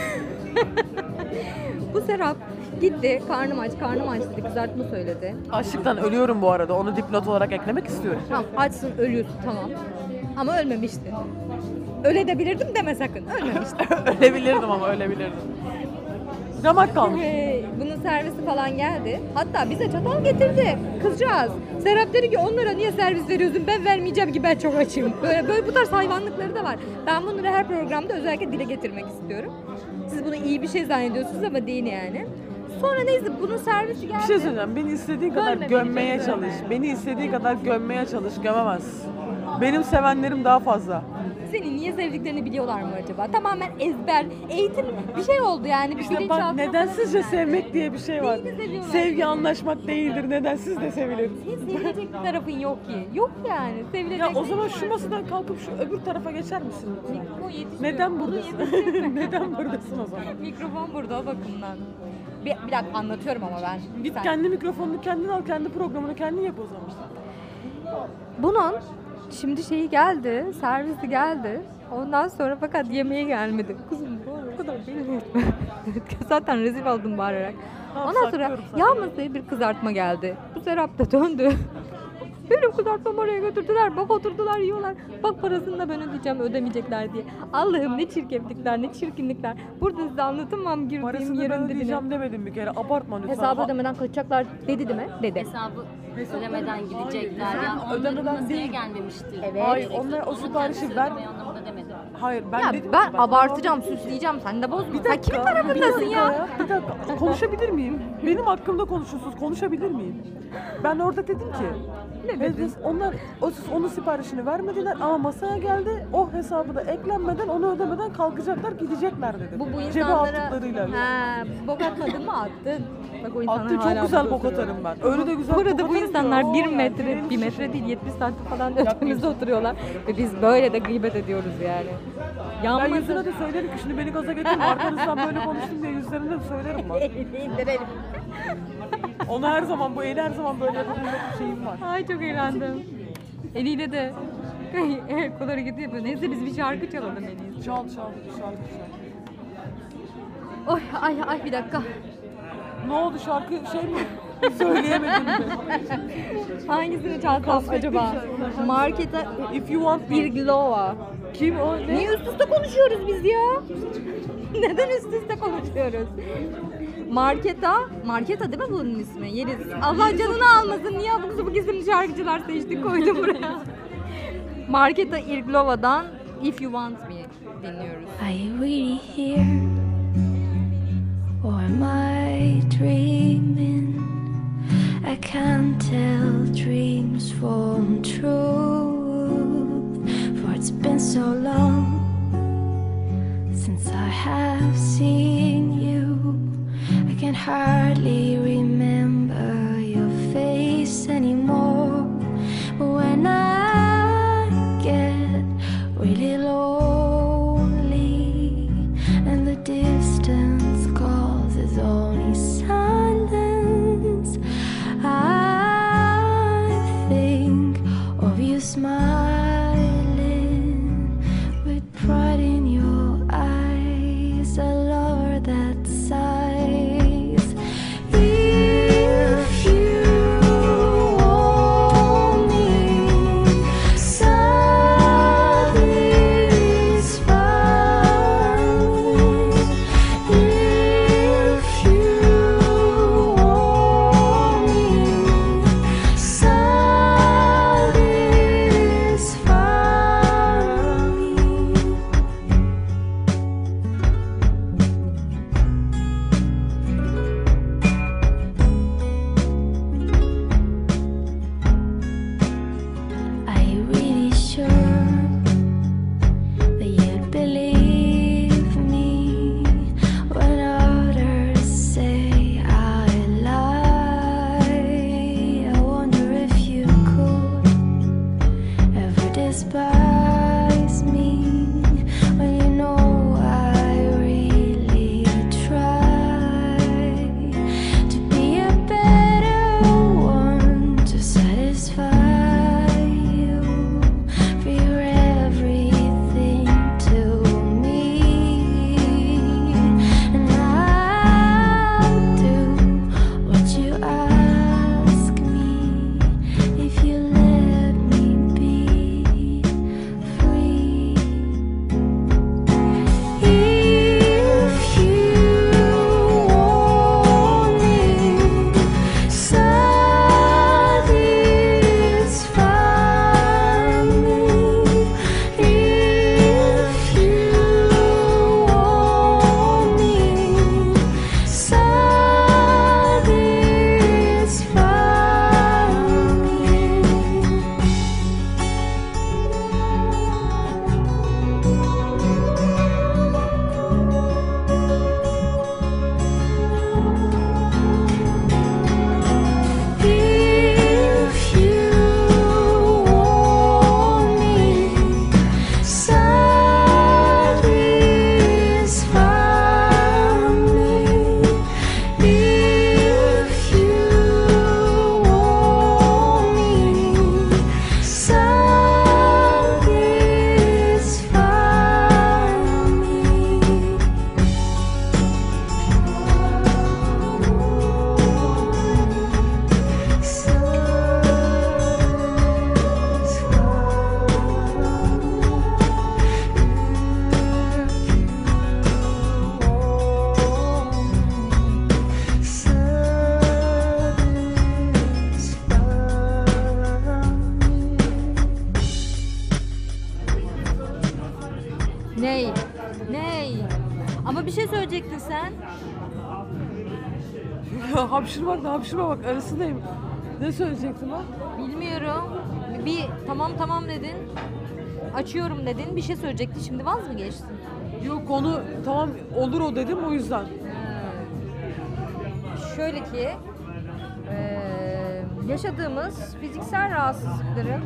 bu Serap gitti. Karnım aç, karnım aç dedi. Kızartma söyledi. Açlıktan ölüyorum bu arada. Onu dipnot olarak eklemek istiyorum. Tamam açsın, ölüyorsun tamam. Ama ölmemişti. Öyle de bilirdim deme sakın. Ölmemişti. Ölebilirdim ama ölebilirdim. Ramak kalmış. Hey, bunun servisi falan geldi. Hatta bize çatal getirdi. Kızcağız. Serap dedi ki onlara niye servis veriyorsun? Ben vermeyeceğim ki ben çok açım. Böyle, böyle bu tarz hayvanlıkları da var. Ben bunları her programda özellikle dile getirmek istiyorum. Siz bunu iyi bir şey zannediyorsunuz ama değil yani. Sonra neyse bunun servisi geldi. Bir şey söyleyeceğim. Beni istediğin kadar Bölme beni, gömmeye beni çalış. bölme. Beni istediğin kadar gömmeye çalış. Gömemez. Benim sevenlerim daha fazla. Seni niye sevdiklerini biliyorlar mı acaba? Tamamen ezber, eğitim bir şey oldu yani. Bir İşte bak bilinçaltına nedensizce falan sevmek diye bir şey var. Neyini seviyorlar? Sevgi anlaşmak değildir. Nedensiz de sevilir. Senin sevilecek bir tarafın yok ki. Yok yani. Sevilecek Ya o bir zaman tarafın şu var. masadan kalkıp şu öbür tarafa geçer misin? Mikrofon yetişmiyor. Neden Bunu buradasın? yetiştirme. Neden buradasın o zaman? Mikrofon burada o bakımdan. Bir, bir dakika anlatıyorum ama ben. Git Sen- kendi mikrofonunu kendin al, kendi programını kendin yap o zaman. Bunun şimdi şeyi geldi, servisi geldi. Ondan sonra fakat yemeğe gelmedi. Kızım bu o kadar beni etme. Zaten rezil oldum bağırarak. Tamam, Ondan sonra saklıyorum, yan saklıyorum. masaya bir kızartma geldi. Bu Serap da döndü. Benim kızartmamı oraya götürdüler. Bak oturdular yiyorlar. Bak parasını da ben ödeyeceğim ödemeyecekler diye. Allah'ım ne çirkeflikler ne çirkinlikler. Burada size anlatamam girdiğim Parasını ben yerin dibine. ödeyeceğim demedim bir kere. Abartma lütfen. Hesabı A- ödemeden kaçacaklar dedi değil mi? Dedi. Hesabı ödemeden gidecekler. Hayır, Ya onların ödemeden masaya değil. gelmemiştir. Evet. Hayır, onlar o Onu siparişi kendisi ver. ödemeyi anlamında demedim. Hayır ben Ya dedim ben ki bak- abartacağım, süsleyeceğim. Sen de bozma. Bir Sen dakika, kimin bir tarafındasın dakika ya? Bir dakika. Konuşabilir miyim? Benim hakkımda konuşuyorsunuz. Konuşabilir miyim? Ben orada dedim ki Ne dedin? biz- onlar o, onun siparişini vermediler ama masaya geldi. O hesabı da eklenmeden, onu ödemeden kalkacaklar, gidecekler dedim. Bu bu Cebe insanlara attıklarıyla. ha, bok atmadın mı attın? Bak o insanlar Attı çok hala güzel burada bok oturuyor. atarım ben. Öyle de güzel Bu arada bok bu atarım ki, insanlar oo bir yani, metre, benim bir için- metre değil yetmiş santim falan ötemizde oturuyorlar. Ve biz böyle de gıybet ediyoruz yani. Ben Yanmasın. yüzüne de söylerim ki şimdi beni gaza getirme. Arkanızdan böyle konuştum diye yüzlerine de söylerim bak. İndirelim. Onu her zaman, bu eli her zaman böyle yapabilmek bir şeyim var. Ay çok eğlendim. Eliyle de el kol hareketi yapıyor. Neyse biz bir şarkı çalalım en iyisi. Çal çal şarkı çal. Oy ay ay bir dakika. Ne oldu şarkı şey mi? Söyleyemedim mi? Hangisini çalsam Kasvetli acaba? şarkı. Markete If you want me. Irglova. Kim o? Ne? Niye üst üste konuşuyoruz biz ya? Neden üst üste konuşuyoruz? Marketa, Marketa değil mi bunun ismi? Yeliz. Allah canını almasın. Niye abuk sabuk isimli şarkıcılar seçtik koydum buraya. Marketa Irglova'dan If You Want Me dinliyoruz. Are you really here? Or am I dreaming? I can't tell dreams from truth. For it's been so long since I have seen you. I can hardly remember your face anymore. But when I get really lonely and the distance causes only silence, I think of you smiling with pride in your eyes, a lover that sighs. bir şey söyleyecektin sen. Hapşırmak da hapşırma bak arasındayım. Ne söyleyecektim ben? Bilmiyorum. Bir tamam tamam dedin. Açıyorum dedin. Bir şey söyleyecektin. Şimdi vaz mı geçtin? Yok konu tamam olur o dedim o yüzden. Şöyle ki eee, yaşadığımız fiziksel rahatsızlıkların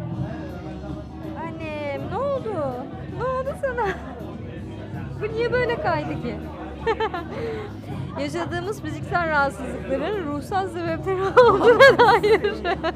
annem ne oldu? Ne oldu sana? Bu niye böyle kaydı ki? Yaşadığımız fiziksel rahatsızlıkların ruhsal sebepleri olduğuna dair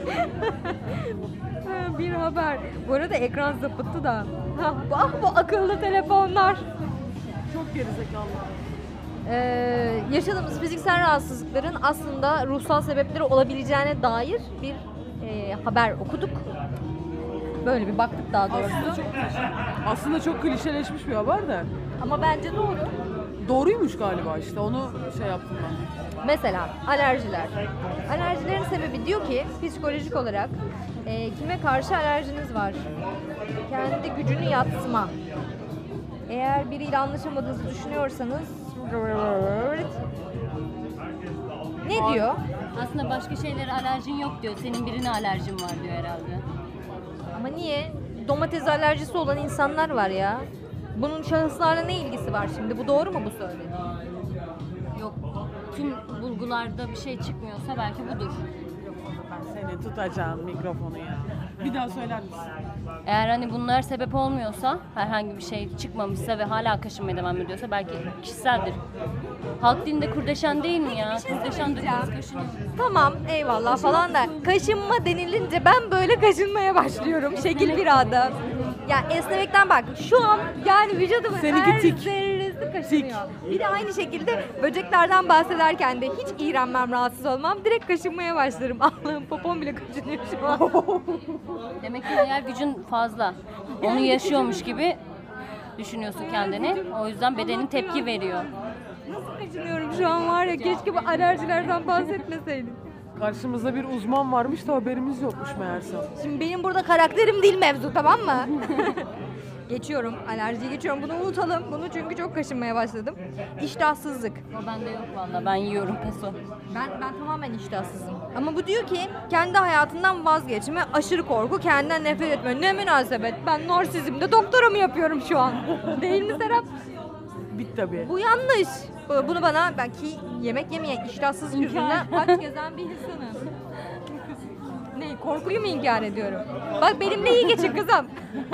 bir haber. Bu arada ekran zıpıttı da. Ah, ah bu akıllı telefonlar. Çok gerizekalı. Ee, yaşadığımız fiziksel rahatsızlıkların aslında ruhsal sebepleri olabileceğine dair bir e, haber okuduk. Böyle bir baktık daha Aslında doğrusu. çok, aslında çok klişeleşmiş bir haber de. Ama bence doğru. Doğruymuş galiba işte onu şey yaptım ben. Mesela alerjiler. Alerjilerin sebebi diyor ki psikolojik olarak e, kime karşı alerjiniz var? Kendi gücünü yatsıma. Eğer biriyle anlaşamadığınızı düşünüyorsanız ne diyor? Aslında başka şeylere alerjin yok diyor. Senin birine alerjin var diyor herhalde. Ama niye? Domates alerjisi olan insanlar var ya. Bunun şahıslarla ne ilgisi var şimdi? Bu doğru mu bu söylediğin? Yok. Tüm bulgularda bir şey çıkmıyorsa belki budur. Ben seni tutacağım mikrofonu ya. Bir daha söyler misin? Eğer hani bunlar sebep olmuyorsa, herhangi bir şey çıkmamışsa ve hala kaşınmaya devam ediyorsa belki kişiseldir. Halk dilinde kurdeşen değil mi ya? Kurdeşen dökümüz kaşınıyor. Tamam eyvallah falan da kaşınma denilince ben böyle kaşınmaya başlıyorum. Şekil bir ada. Ya esnemekten bak şu an yani vücudumun Seninki her tik. zerresi kaşınıyor. Bir de aynı şekilde böceklerden bahsederken de hiç iğrenmem, rahatsız olmam. Direkt kaşınmaya başlarım. Allah'ım popom bile kaşınıyor şu an. Demek ki hayal gücün fazla. Onu yaşıyormuş gibi düşünüyorsun kendini. O yüzden bedenin tepki veriyor. Nasıl kaşınıyorum şu an var ya, keşke bu alerjilerden bahsetmeseydim. Karşımızda bir uzman varmış da haberimiz yokmuş meğerse. Şimdi benim burada karakterim değil mevzu, tamam mı? Geçiyorum, alerjiyi geçiyorum. Bunu unutalım. Bunu çünkü çok kaşınmaya başladım. İştahsızlık. O bende yok vallahi. Ben yiyorum peso. Ben ben tamamen iştahsızım. Ama bu diyor ki kendi hayatından vazgeçme, aşırı korku, kendinden nefret etme. Ne münasebet. Ben narsizmde doktoramı yapıyorum şu an. Değil mi Serap? Bit tabii. Bu yanlış. Bu- Bunu bana ben ki yemek yemeyen iştahsız yüzünden aç gezen bir insanım. Ne, korkuyu mu inkar ediyorum? Bak benimle iyi geçin kızım.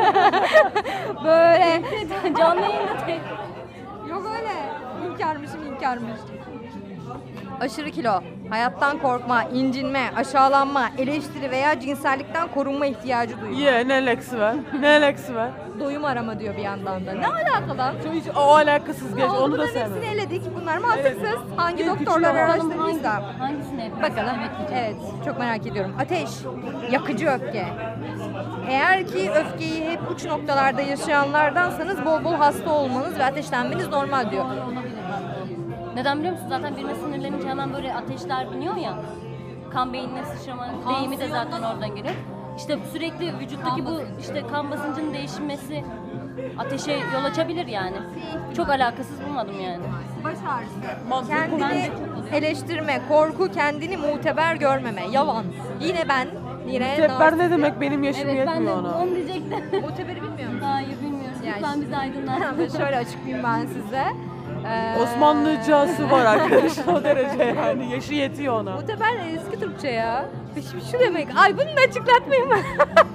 Böyle. Canlı yayında tek. Yok öyle. İnkarmışım inkarmış. Aşırı kilo, hayattan korkma, incinme, aşağılanma, eleştiri veya cinsellikten korunma ihtiyacı duyma. Ye ne leksi ver. Ne leksi ver. Doyum arama diyor bir yandan da. Ne alaka lan? Şu hiç o alakasız geç Ne oldu? onu da Bunların hepsini sevmem. eledik. Bunlar mantıksız. Hangi İlk doktorlar üçü Bakalım araştırdıysa. hangi, hangisini yapıyorsun? Bakalım. Evet, diyeceğim. Evet, çok merak ediyorum. Ateş, yakıcı öfke. Eğer ki öfkeyi hep uç noktalarda yaşayanlardansanız bol bol hasta olmanız ve ateşlenmeniz normal diyor. Neden biliyor musun? Zaten birine sinirlenince hemen böyle ateşler biniyor ya. Kan beynine sıçrama deyimi de zaten oradan geliyor. İşte sürekli vücuttaki bu işte kan basıncının değişmesi ateşe yol açabilir yani. Çok alakasız bulmadım yani. Baş ağrısı. Mantıklı. Bence Kendini çok oluyor. eleştirme, korku, kendini muteber görmeme. Yalan. Yine ben, yine Tepber ne demek benim yaşım Evet ben de yetmiyor ona. onu diyecektim. Muteberi bilmiyorum. Hayır bilmiyoruz. Yani Lütfen bizi aydınlat. Ben şöyle açıklayayım ben size. Ee, Osmanlıcası var arkadaşlar o derece yani yaşı yetiyor ona. Muteber eski Türkçe ya. Şu, şu demek. Ay bunu da açıklatmayayım mı?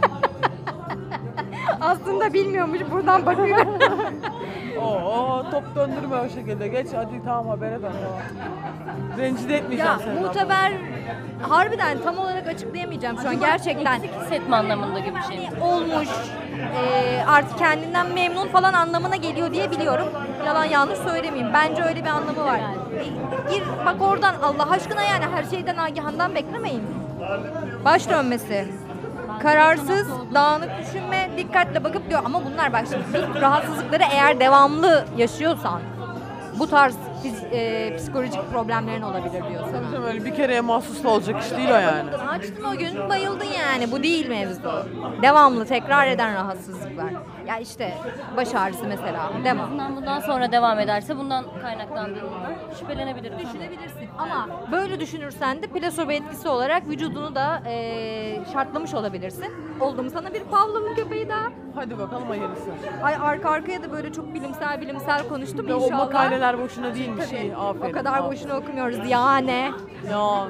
Aslında bilmiyormuş, buradan bakıyor. Oo top döndürme o şekilde. Geç hadi tamam habere dön tamam. Rencide etmeyeceğim Ya seni. muteber harbiden tam olarak açıklayamayacağım şu an gerçekten. Eksik hissetme anlamında gibi bir şey. Yani olmuş, e, artık kendinden memnun falan anlamına geliyor diye biliyorum. Yalan yanlış söylemeyeyim. Bence öyle bir anlamı var. E, gir bak oradan Allah aşkına, yani her şeyden Agihan'dan beklemeyin. Baş dönmesi. Kararsız, dağınık düşünme, dikkatle bakıp diyor. Ama bunlar bak şimdi bu rahatsızlıkları eğer devamlı yaşıyorsan, bu tarz fiz- e, psikolojik problemlerin olabilir diyor sana. Tabii öyle bir kereye mahsus da olacak iş değil o yani. Açtın o gün bayıldın yani, bu değil mevzu. Devamlı tekrar eden rahatsızlıklar. Ya işte baş ağrısı mesela, devam. Bundan, bundan sonra devam ederse bundan kaynaklandığını şüphelenebilirim. Düşünebilirsin ama böyle düşünürsen de plasebo etkisi olarak vücudunu da e, şartlamış olabilirsin. Oldum sana bir Pavlov'un köpeği daha. Hadi bakalım hayırlısı. Ay arka arkaya da böyle çok bilimsel bilimsel konuştum Ve o inşallah. makaleler boşuna değilmiş. Tabii, İyi, aferin. o kadar aferin. boşuna okumuyoruz yani. Ya.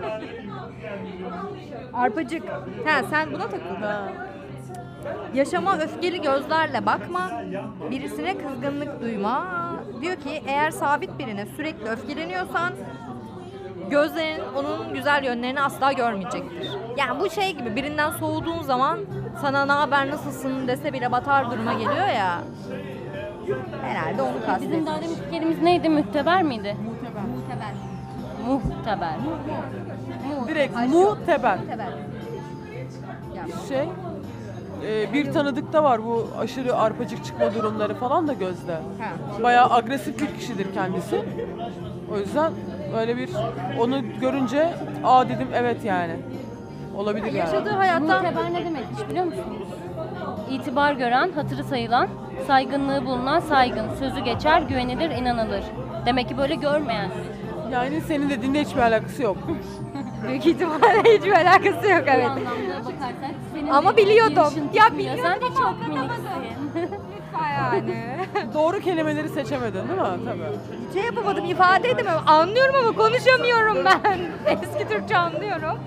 Arpacık. He sen buna takıldın. Ha. Yaşama öfkeli gözlerle bakma, birisine kızgınlık duyma. Diyor ki eğer sabit birine sürekli öfkeleniyorsan gözlerin onun güzel yönlerini asla görmeyecektir. Yani bu şey gibi, birinden soğuduğun zaman sana ne haber nasılsın dese bile batar duruma geliyor ya. Herhalde onu Bizim kastetmiş. daha demin kelimiz neydi? Mühteber miydi? Muhteber. Muhteber. Direkt muteber. Muhteber. Ya, Şey, e, bir tanıdıkta var bu aşırı arpacık çıkma durumları falan da Gözde. ha. Bayağı agresif bir kişidir kendisi. O yüzden öyle bir onu görünce aa dedim evet yani. Olabilir yani. Yaşadığı hayatta Muhteber ne demek hiç biliyor musunuz? İtibar gören, hatırı sayılan, saygınlığı bulunan saygın, sözü geçer, güvenilir, inanılır. Demek ki böyle görmeyen. Yani senin dediğinle hiçbir alakası yok. büyük ihtimalle hiçbir alakası yok, Bu evet. anlamda bakarsak senin Ama de biliyordum. girişin Ya tutmuyor. biliyordum Sen de ama çok miniksin. Yani. Doğru kelimeleri seçemedin değil mi? Tabii. Şey yapamadım, ifade edemem. Anlıyorum ama konuşamıyorum ben. Eski Türkçe anlıyorum.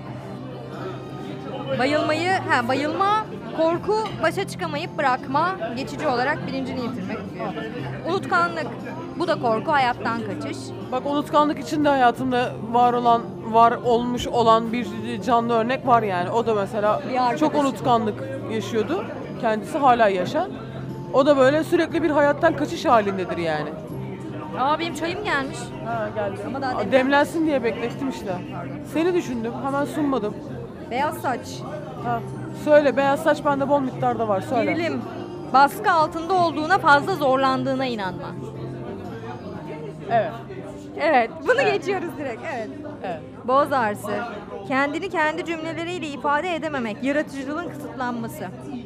Bayılmayı, ha bayılma, korku, başa çıkamayıp bırakma, geçici olarak bilincini yitirmek diyor. Unutkanlık, bu da korku, hayattan kaçış. Bak unutkanlık için de hayatımda var olan, var olmuş olan bir canlı örnek var yani. O da mesela Bir arkadaşım. çok unutkanlık yaşıyordu. Kendisi hala yaşar. O da böyle sürekli bir hayattan kaçış halindedir yani. Aa benim çayım gelmiş. Ha geldi. Ama daha demlenmiş. Demlensin diye beklettim işte. Seni düşündüm. Hemen sunmadım. Beyaz saç, Ha. Söyle beyaz saç bende bol miktarda var. Söyle. gerilim, baskı altında olduğuna, fazla zorlandığına inanma. Evet. Evet, bunu geçiyoruz direkt, evet. Evet. Boğaz ağrısı, kendini kendi cümleleriyle ifade edememek, yaratıcılığın kısıtlanması.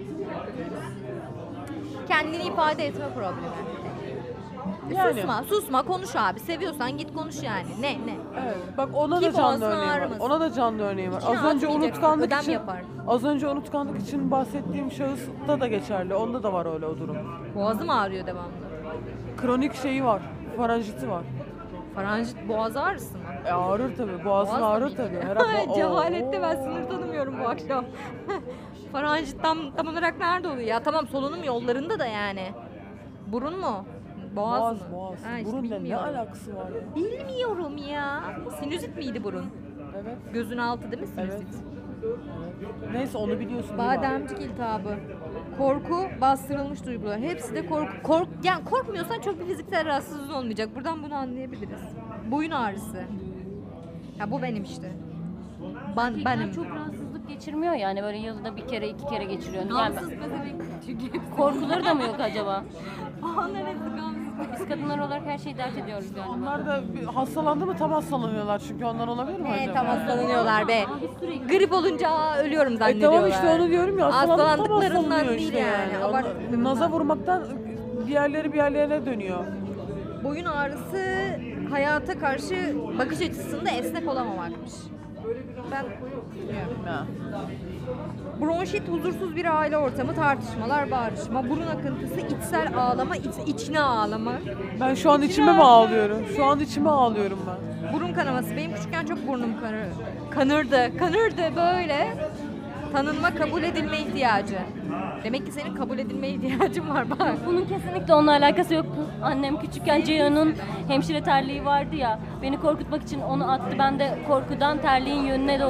Kendini ifade etme problemi. Yani. Susma, susma, konuş abi. Seviyorsan git konuş yani. Ne, ne? Evet. Bak ona Ki da canlı boğazını örneği var. ağrımasın. Ona da canlı örneği var. İçine Az önce atmayacaksın, unutkanlık ödem için yapar. Az önce unutkanlık için bahsettiğim şahısta da geçerli. Onda da var öyle o durum. Boğazım ağrıyor devamlı. Kronik şeyi var. Faranjiti var. Faranjit boğaz ağrısı mı? E ağrır tabii. Boğazın Boğaz ağrır tabii tabii. ki. Her hafta- Cehalette Oo. ben sınır tanımıyorum bu akşam. Faranjit tam, tam olarak nerede oluyor? Ya tamam, solunum yollarında da yani. Burun mu? Boğaz, Boğaz, mı? boğaz. Ha, işte Burunla ne bilmiyorum. alakası var ya? Bilmiyorum ya. Sinüzit miydi burun? Evet. Gözün altı değil mi sinüzit? Evet. Neyse onu biliyorsun değil mi? Bademcik iltihabı. Korku, bastırılmış duygular. Hepsi de korku. Kork, yani korkmuyorsan çok bir fiziksel rahatsızlığın olmayacak. Buradan bunu anlayabiliriz. Boyun ağrısı. Ya bu benim işte. Ben, Erkekler benim. çok rahatsızlık geçirmiyor yani böyle yılda bir kere iki kere geçiriyor. Yani Gamsız pezevenk çünkü. korkuları da mı yok acaba? Onlar hepsi gamsız. Biz kadınlar olarak her şeyi dert ediyoruz galiba. Onlar da bir hastalandı mı tam hastalanıyorlar çünkü ondan olabilir mi Ne acaba? tam hastalanıyorlar be. Grip olunca aa, ölüyorum E zannediyorlar. tamam işte onu diyorum ya hastalandı tam Hastalandıklarından hastalanıyor değil işte yani. yani. Abart- Onlar- Naza vurmaktan bir yerleri bir yerlerine dönüyor. Boyun ağrısı hayata karşı bakış açısında esnek olamamakmış. Ben Ha. bronşit, huzursuz bir aile ortamı, tartışmalar, bağırışma, burun akıntısı, içsel ağlama, iç, içine ağlama, Ben şu an içime mi ağlıyorum? Şu an içime ağlıyorum ben. burun kanaması. Benim küçükken çok burnum kanır, kanırdı, kanırdı böyle. Tanınma, kabul edilme ihtiyacı. Demek ki senin kabul edilme ihtiyacın var bak. Bunun kesinlikle onunla alakası yok. Annem küçükken Ceyhun'un hemşire terliği vardı ya. Beni korkutmak için onu attı. Ben de korkudan terliğin yönüne doğru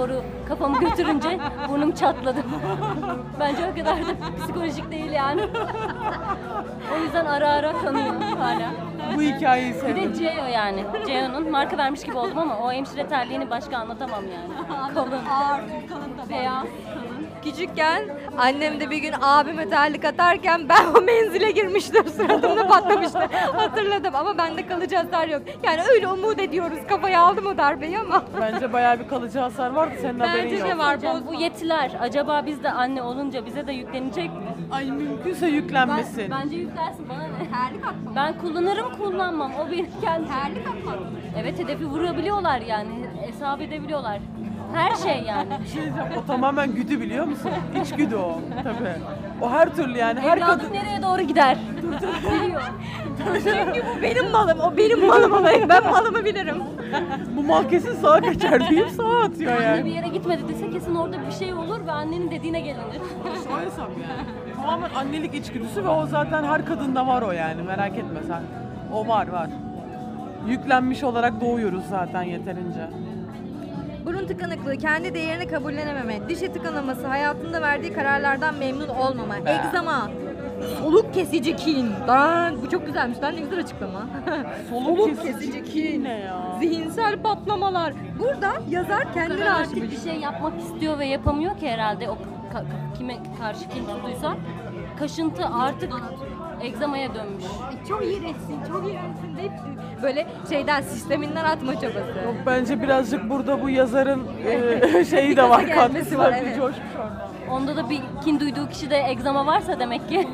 kafamı götürünce burnum çatladı. Bence o kadar da psikolojik değil yani. O yüzden ara ara kanıyor hala. Bu hikayeyi Bir sevdim. de Ceo yani. Ceo'nun marka vermiş gibi oldum ama o hemşire terliğini başka anlatamam yani. Kalın. Ağır, kalın da Beyaz. Küçükken annem de bir gün abime terlik atarken ben o menzile girmiştim, suratımda patlamıştı. Hatırladım ama bende kalıcı hasar yok. Yani öyle umut ediyoruz. Kafaya aldım o darbeyi ama. Bence bayağı bir kalıcı hasar vardı, senin haberin Bence yok. de var. Hocam, bu yetiler acaba biz de anne olunca bize de yüklenecek mi? Ay mümkünse yüklenmesin. Bence yüklersin bana ne? Terlik atma. Ben kullanırım kullanmam o benim kendi. Terlik atma. Evet hedefi vurabiliyorlar yani hesap edebiliyorlar. Her şey yani. Bir şey diyeceğim, o tamamen güdü biliyor musun? İç güdü o. Tabii. O her türlü yani, her Evladım kadın... nereye doğru gider? Biliyor. Çünkü bu benim malım. O benim malım olayı. Ben malımı bilirim. Bu mal kesin sağa kaçar deyip sağa atıyor Anne bir yani. yere gitmedi dese kesin orada bir şey olur ve annenin dediğine gelinir. O hesap yani. Tamamen annelik içgüdüsü ve o zaten her kadında var o yani, merak etme sen. O var var. Yüklenmiş olarak doğuyoruz zaten yeterince. Burun tıkanıklığı, kendi değerini kabullenememe, diş eti kanaması, hayatında verdiği kararlardan memnun olmama, egzama, soluk kesici kin. Aa, bu çok güzelmiş lan, ne güzel açıklama. Soluk kesici kin ne ya? Zihinsel patlamalar. Burada yazar kendini Artık aşmış. bir şey yapmak istiyor ve yapamıyor ki herhalde o ka- ka- kime karşı kim tuttuysa. Kaşıntı artık egzamaya dönmüş. Çok iğrençsin, çok iğrençsin deyip böyle şeyden, sisteminden atma çabası. Yok, bence birazcık burada bu yazarın e, şeyi de var, gelmesi katkısı var, var. Bir evet. coşmuş orada. Onda da bir kin duyduğu kişide egzama varsa demek ki.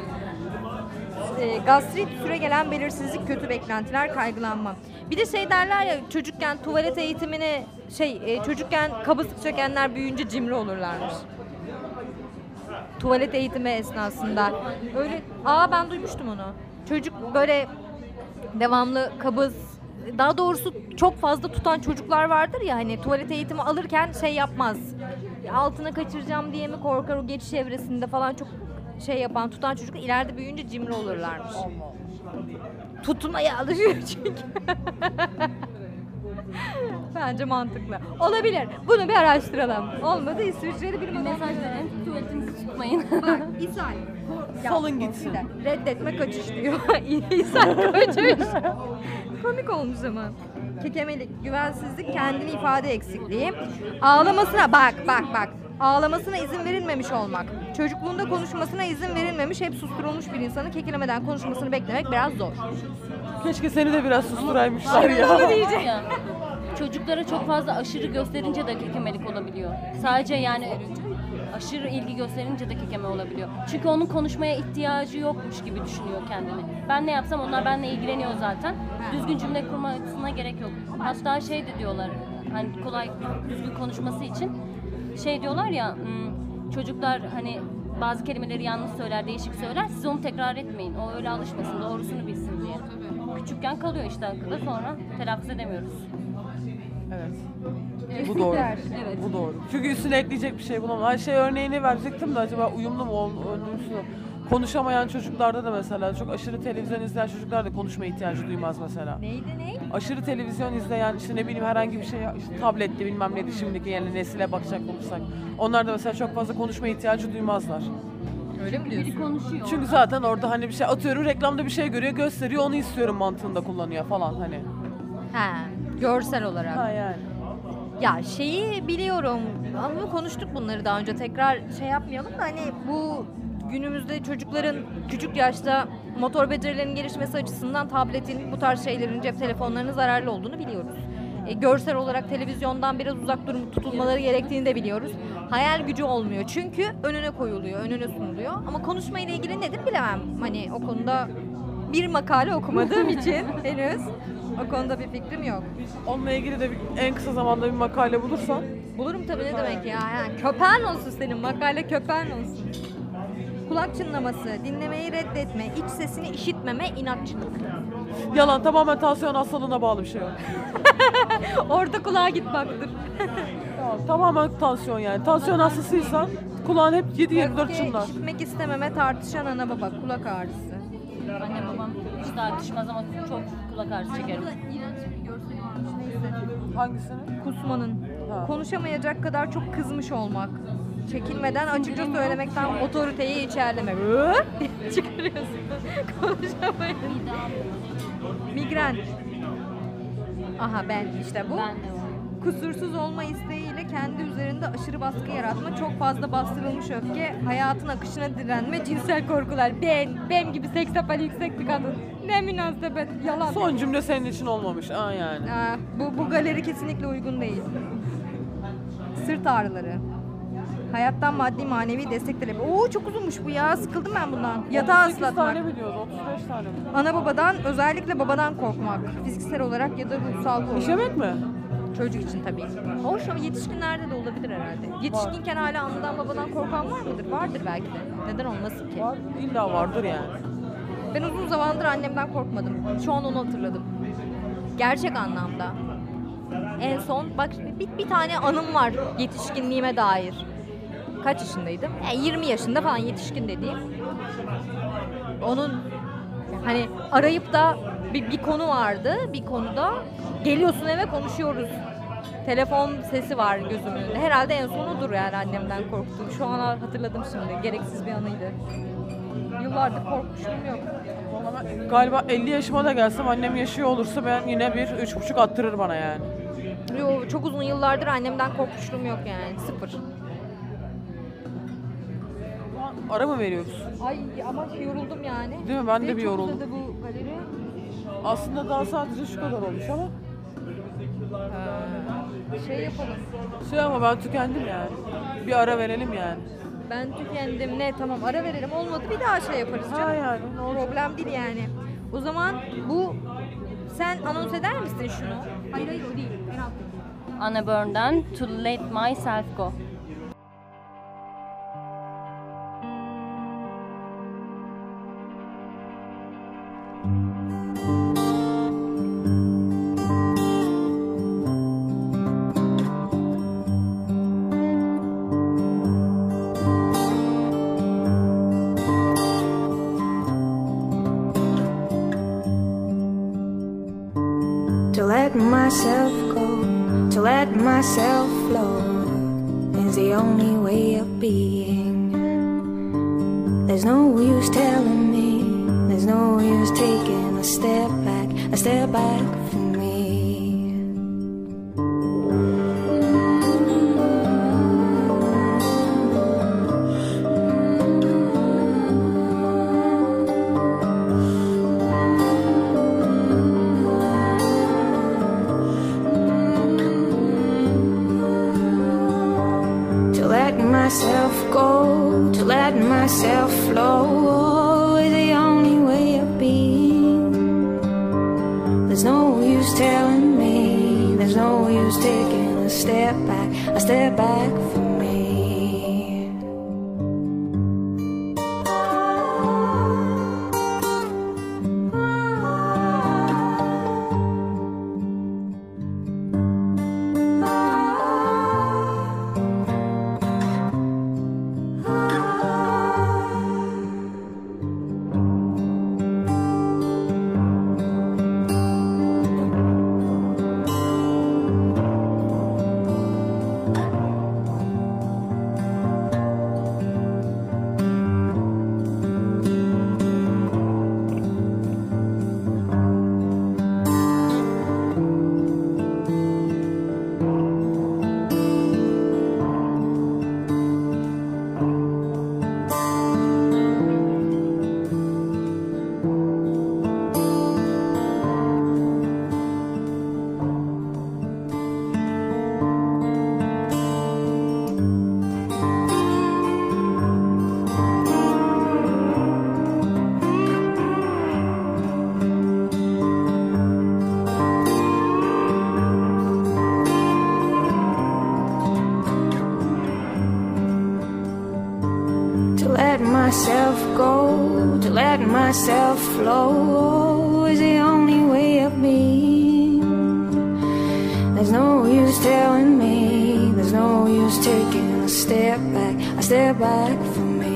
E, gastrit, süregelen belirsizlik, kötü beklentiler, kaygılanma. Bir de şey derler ya, çocukken tuvalet eğitimini şey e, çocukken kabızlık çekenler büyüyünce cimri olurlarmış. Tuvalet eğitimi esnasında. Öyle, aa ben duymuştum onu. Çocuk böyle devamlı kabız, daha doğrusu çok fazla tutan çocuklar vardır ya, hani tuvalet eğitimi alırken şey yapmaz. Altına kaçıracağım diye mi korkar, o geçiş evresinde falan çok şey yapan, tutan çocuk ileride büyüyünce cimri olurlarmış. Tutmaya alışıyor çünkü. Bence mantıklı. Olabilir. Bunu bir araştıralım. Olmadı İsviçre'de bir Mesaj verin, tuvaletinizi tutmayın. Bak, ishal. Salın gitsin. Reddetme, kaçış diyor. İshal, kaçış. Komik olmuş ama. Kekemelik, güvensizlik, kendini ifade eksikliği. Ağlamasına bak bak bak. Ağlamasına izin verilmemiş olmak. Çocukluğunda konuşmasına izin verilmemiş, hep susturulmuş bir insanın kekelemeden konuşmasını beklemek biraz zor. Keşke seni de biraz susturaymışlar Aynen ya. öyle diyeceğim. Ya, çocuklara çok fazla aşırı gösterince de kekemelik olabiliyor. Sadece yani aşırı ilgi gösterince de kekeme olabiliyor. Çünkü onun konuşmaya ihtiyacı yokmuş gibi düşünüyor kendini. Ben ne yapsam onlar benimle ilgileniyor zaten. Düzgün cümle kurmasına gerek yok. Hatta şey de diyorlar, hani kolay düzgün konuşması için şey diyorlar ya, hmm, çocuklar hani bazı kelimeleri yanlış söyler, değişik söyler. Siz onu tekrar etmeyin. O öyle alışmasın, doğrusunu bilsin diye. Küçükken kalıyor işte akılda, sonra telaffuz edemiyoruz. Evet. Bu doğru. Evet. Bu doğru. Çünkü üstüne ekleyecek bir şey bulamam. Ay şey örneğini verecektim de acaba uyumlu mu olmuş? Konuşamayan çocuklarda da mesela çok aşırı televizyon izleyen çocuklar da konuşma ihtiyacı duymaz mesela. Neydi ne? Aşırı televizyon izleyen, işte ne bileyim herhangi bir şey, işte tabletti bilmem neydi şimdiki yani nesile bakacak olursak. Onlar da mesela çok fazla konuşma ihtiyacı duymazlar. Öyle mi Biri konuşuyor. Çünkü zaten orada hani bir şey atıyorum, reklamda bir şey görüyor, gösteriyor, onu istiyorum mantığında kullanıyor falan hani. Ha, görsel olarak. Ha yani. Ya şeyi biliyorum ama konuştuk bunları daha önce, tekrar şey yapmayalım da hani bu günümüzde çocukların küçük yaşta motor becerilerinin gelişmesi açısından tabletin, bu tarz şeylerin, cep telefonlarının zararlı olduğunu biliyoruz. E, görsel olarak televizyondan biraz uzak durup tutulmaları gerektiğini de biliyoruz. Hayal gücü olmuyor çünkü önüne koyuluyor, önüne sunuluyor. Ama konuşma ile ilgili nedir bilemem. Hani o konuda bir makale okumadığım için henüz o konuda bir fikrim yok. Onunla ilgili de bir, en kısa zamanda bir makale bulursan. Bulurum tabii, ne demek ya. Yani köpeğin olsun senin, makale köpeğin olsun. Kulak çınlaması, dinlemeyi reddetme, iç sesini işitmeme, inatçılık. Yalan, tamamen tansiyon hastalığına bağlı bir şey o. Orada kulağa git baktır. Tamam, tamamen tansiyon yani. Tansiyon hastasıysan kulağın hep yedi yirmi dört Öfke, çınlar. işitmek istememe, tartışan ana baba, kulak ağrısı. Anne babam hiç tartışmaz ama çok kulak ağrısı çekerim. İğrenç bir görseli varmış, neyse. Hangisini? Kusmanın. Ha. Konuşamayacak kadar çok kızmış olmak. Çekinmeden açıkça söylemekten otoriteyi içerleme. Çıkarıyorsun. Konuşamayın. Migren. Aha ben işte bu. Ben de var. Kusursuz olma isteğiyle kendi üzerinde aşırı baskı yaratma, çok fazla bastırılmış öfke, hayatın akışına direnme, cinsel korkular. Ben, ben gibi seks apali yüksek bir kadın. Ne münasebet, yalan. Son cümle senin için olmamış. Aa yani. Aa, bu, bu galeri kesinlikle uygun değil. Sırt ağrıları. Hayattan maddi manevi destek talebi. Oo çok uzunmuş bu ya, sıkıldım ben bundan. Yatağı otuz sekiz ıslatmak. tane biliyoruz, otuz beş tane mi? Ana babadan, özellikle babadan korkmak. Fiziksel olarak ya da ruhsal olarak. İşemek mi? Çocuk için tabii. Hoş ama yetişkinlerde de olabilir herhalde. Yetişkinken hala anadan babadan korkan var mıdır? Vardır belki de. Neden olmasın ki? Var, illa vardır yani. Ben uzun zamandır annemden korkmadım. Şu an onu hatırladım. Gerçek anlamda. En son bak bir, bir tane anım var yetişkinliğime dair. Kaç yaşındaydım? Yani yirmi yaşında falan yetişkin dediğim. Onun hani arayıp da bir, bir konu vardı. Bir konuda geliyorsun eve konuşuyoruz. Telefon sesi var gözümün önünde. Herhalde en sonudur yani annemden korktuğum. Şu an hatırladım şimdi. Gereksiz bir anıydı. Yıllardır korkmuşluğum yok. Vallahi ben galiba elli yaşıma da gelsem annem yaşıyor olursa ben yine bir üç buçuk attırır bana yani. Yo, çok uzun yıllardır annemden korkmuşluğum yok yani. Sıfır. Ara mı veriyoruz? Ay ama yoruldum yani. Değil mi? Ben de Ve bir çok yoruldum. uzadı bu galeri. Aslında daha sadece şu kadar olmuş ama Ha, şey yapalım. şey ama ben tükendim yani. Bir ara verelim yani. Ben tükendim. Ne tamam ara verelim. Olmadı bir daha şey yaparız canım. Ha yani ne olacak? Problem değil yani. O zaman bu sen anons eder misin şunu? Hayır hayır o değil. En alttaki. Anna Burn'dan To Let Myself Go. To let myself go, to let myself flow is the only way of being. There's no use telling me, there's no use taking a step back, a step back from me. To let myself go, to let myself flow is the only way of being. There's no use telling me, there's no use taking a step back, a step back from me. To let myself go, to let myself flow is the only way of being. There's no use telling me, there's no use taking a step back, a step back from me.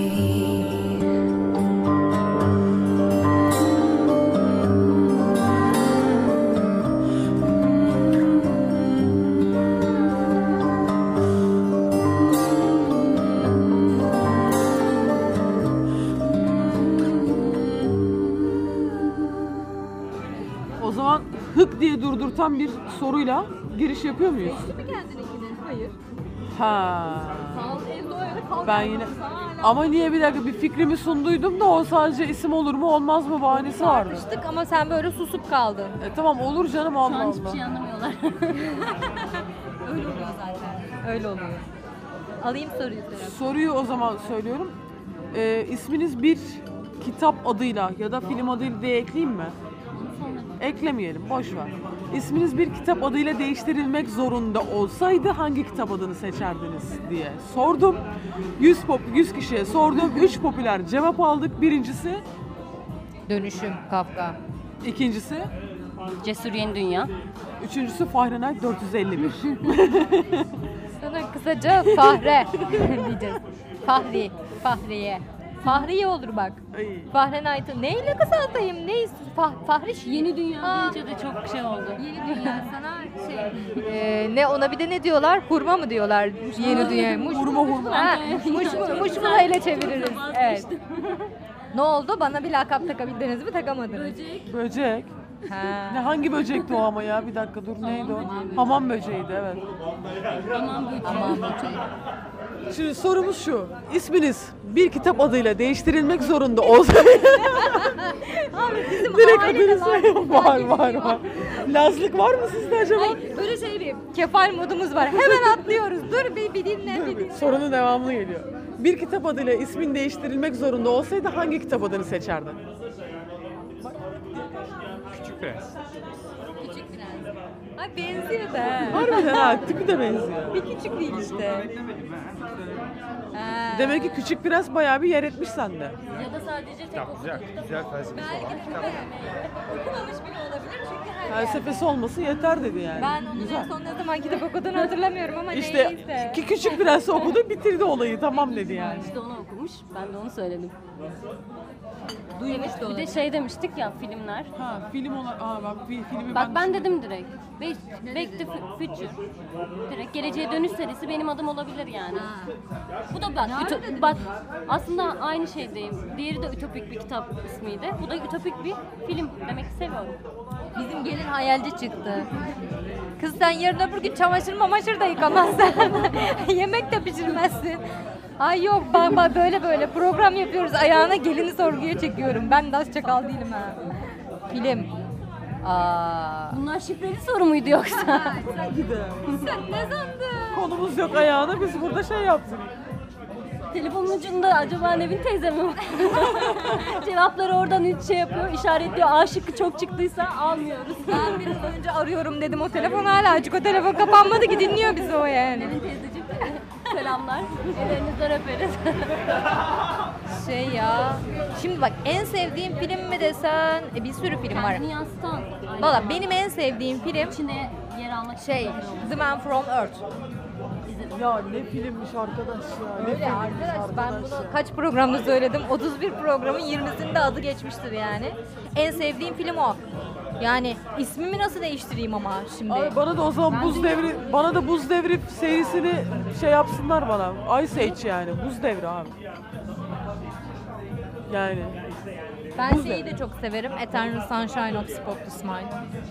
diye durdurtan bir soruyla giriş yapıyor muyuz? Geçti mi kendininkini? Hayır. Ha. Sağ ol, evde öyle kal. Ben yine ama niye bir dakika bir fikrimi sunduydum da o sadece isim olur mu olmaz mı bahanesi vardı. Tartıştık ama sen böyle susup kaldın. E tamam olur canım Şu Allah an hiçbir Allah. şey anlamıyorlar. Öyle oluyor zaten. Öyle oluyor. Alayım soruyu Serap. Soruyu o zaman söylüyorum. Ee, isminiz bir kitap adıyla ya da film adıyla diye ekleyeyim mi? Eklemeyelim, boş ver. İsminiz bir kitap adıyla değiştirilmek zorunda olsaydı hangi kitap adını seçerdiniz diye sordum. yüz, pop, yüz kişiye sordum. üç popüler cevap aldık. Birincisi, Dönüşüm, Kafka. ikincisi, Cesur Yeni Dünya. üçüncüsü Fahrenheit dört yüz elli bir. Sana kısaca Fahre diyeceğiz. Fahri, Fahriye. Fahriye olur bak. Ay. Fahrenheit'ı neyle kısaltayım? Ne Fah, Fahriş? Yeni Dünya Ha. deyince de çok şey oldu. Yeni dünya sana şey. Ee, ne ona bir de ne diyorlar? Hurma mı diyorlar? Yeni dünya. Muş, Hurma, hurma. Ha, muş, muşmula ile çeviririz. Evet. Ne oldu? Bana bir lakap takabildiniz mi? Takamadınız. Böcek. Böcek. Ha. Ne hangi böcekti o ama ya? Bir dakika dur neydi o? Hamam böceğiydi evet. Aman böceği. Aman böceği. Şimdi sorumuz şu. İsminiz bir kitap adıyla değiştirilmek zorunda olsaydı Abi bizim direkt ailede adını söyle. Var var var. Lazlık var mı sizde acaba? Ay, böyle şey diyeyim. Kefal modumuz var. Hemen atlıyoruz. Dur bir, bir dinle, bir dinle. Sorunun devamlı geliyor. Bir kitap adıyla ismin değiştirilmek zorunda olsaydı hangi kitap adını seçerdin? Küçük Prens. Küçük prens. Ay benziyor da. Harbiden ha, tipi de benziyor. Bir küçük değil işte. Ha. Demek ki Küçük Prens bayağı bir yer etmiş sende. Ya da sadece tek Ya okuduk. güzel, güzel felsefesi Belki olan de kitap. okumamış bile olabilir çünkü her yer. Felsefesi olması yeter dedi yani. Ben onun en Güzel. son ne zaman kitap okuduğunu hatırlamıyorum ama İşte neyse. ki Küçük Prens'i okudu bitirdi olayı tamam dedi yani. İşte onu okumuş. Ben de onu söyledim. Duymuş da Bir de olabilir. şey demiştik ya filmler. Ha film olarak aa bak fi- filmi Bak ben düşünmedim. dedim direkt. Back, Back to Future. Direkt Geleceğe Dönüş serisi benim adım olabilir yani. Bu da bak, üto- bak aslında aynı şeydeyim. Diğeri de ütopik bir kitap ismiydi. Bu da ütopik bir film. Demek ki seviyorum. Bizim gelin hayalci çıktı. Kız sen yarın öbür gün çamaşır mamaşır da yıkamazsın. Yemek de pişirmezsin. Ay yok baba böyle böyle program yapıyoruz. Ayağına gelini sorguya çekiyorum. Ben de az çakal değilim ha. Film. Aa. Bunlar şifreli soru muydu yoksa? Sen ne sandın? Konumuz yok ayağına biz burada şey yaptık. Telefonun ucunda acaba Nevin teyze mi? Cevapları oradan üç şey yapıyor, işaretliyor. A şıkkı çok çıktıysa almıyoruz. Ben biraz önce arıyorum dedim o telefon hala açık. O telefon kapanmadı ki dinliyor bizi o yani. Nevin teyzeciğim selamlar. Ellerinizden öperiz. Şey ya. Şimdi bak en sevdiğim film mi desen e, bir sürü film var. Kendini yansıtan. Valla benim en sevdiğim film İçine yer almak şey istiyorum. The Man From Earth. Ya ne filmmiş arkadaş ya. Ne Öyle filmmiş arkadaş ben arkadaş bunu ya. kaç programda söyledim. otuz bir programın yirmisinde adı geçmiştir yani. En sevdiğim film o. Yani ismimi nasıl değiştireyim ama şimdi? Abi bana da o zaman buz devri, bana da buz devri serisini şey yapsınlar bana. Ice Age yani, buz devri abi. Yani. Ben Buz şeyi devri. de çok severim. Eternal Sunshine of Spotless Mind.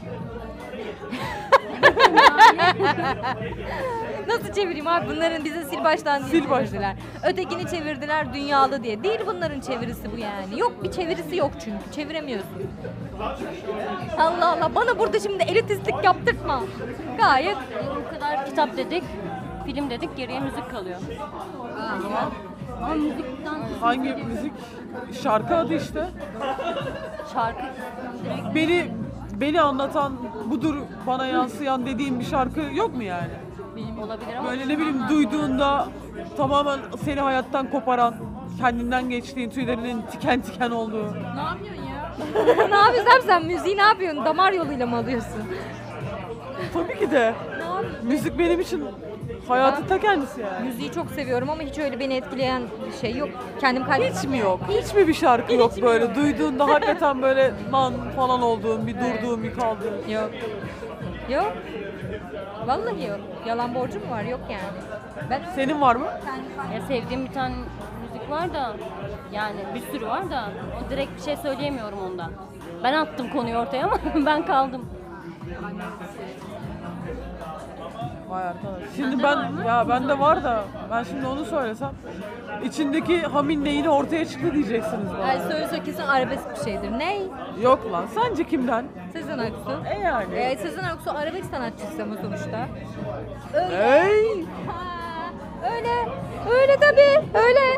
Nasıl çevireyim abi? Bunların bize sil baştan diye Sil baştan. çevirdiler. Ötekini çevirdiler dünyalı diye. Değil bunların çevirisi bu yani. Yok bir çevirisi yok çünkü. Çeviremiyorsun. Allah Allah bana burada şimdi elitistlik yaptırtma. Gayet Bu kadar kitap dedik, film dedik, geriye müzik kalıyor. Ama müzikten Hangi müzik? Şarkı adı işte. şarkı direkt Beni beni anlatan, budur bana yansıyan dediğim bir şarkı yok mu yani? benim olabilir ama Böyle ne bileyim duyduğunda tamamen seni hayattan koparan, kendinden geçtiğin, tüylerinin tiken tiken olduğu. ne yapıyorsun ya? ne yapıyorsun abi sen müziği ne yapıyorsun? Damar yoluyla mı alıyorsun? Tabii ki de. Ne yapıyorsun? Müzik benim için hayatın ta kendisi yani. Müziği çok seviyorum ama hiç öyle beni etkileyen bir şey yok. Kendim kalbim. Hiç mi yok? Hiç mi bir şarkı yok böyle duyduğunda hakikaten böyle lan falan olduğun, bir durduğun, bir kaldığın? Yok. Yok. Vallahi yok. Yalan borcum var yok yani. Ben Senin var mı? ya sevdiğim bir tane müzik var da yani bir sürü var da o direkt bir şey söyleyemiyorum ondan. Ben attım konuyu ortaya ama ben kaldım. Vay arkadaş. Şimdi ben ya bende var da ben şimdi onu söylesem içindeki hamin neyini ortaya çıktı diyeceksiniz bana. Yani söylese kesin arabesk bir şeydir. Ne? Yok lan. Sence kimden? Sezen Aksu. E yani. Ee, Sezen Aksu arabesk sanatçısı ama sonuçta. Ey! Ha, öyle. Öyle tabii. Öyle.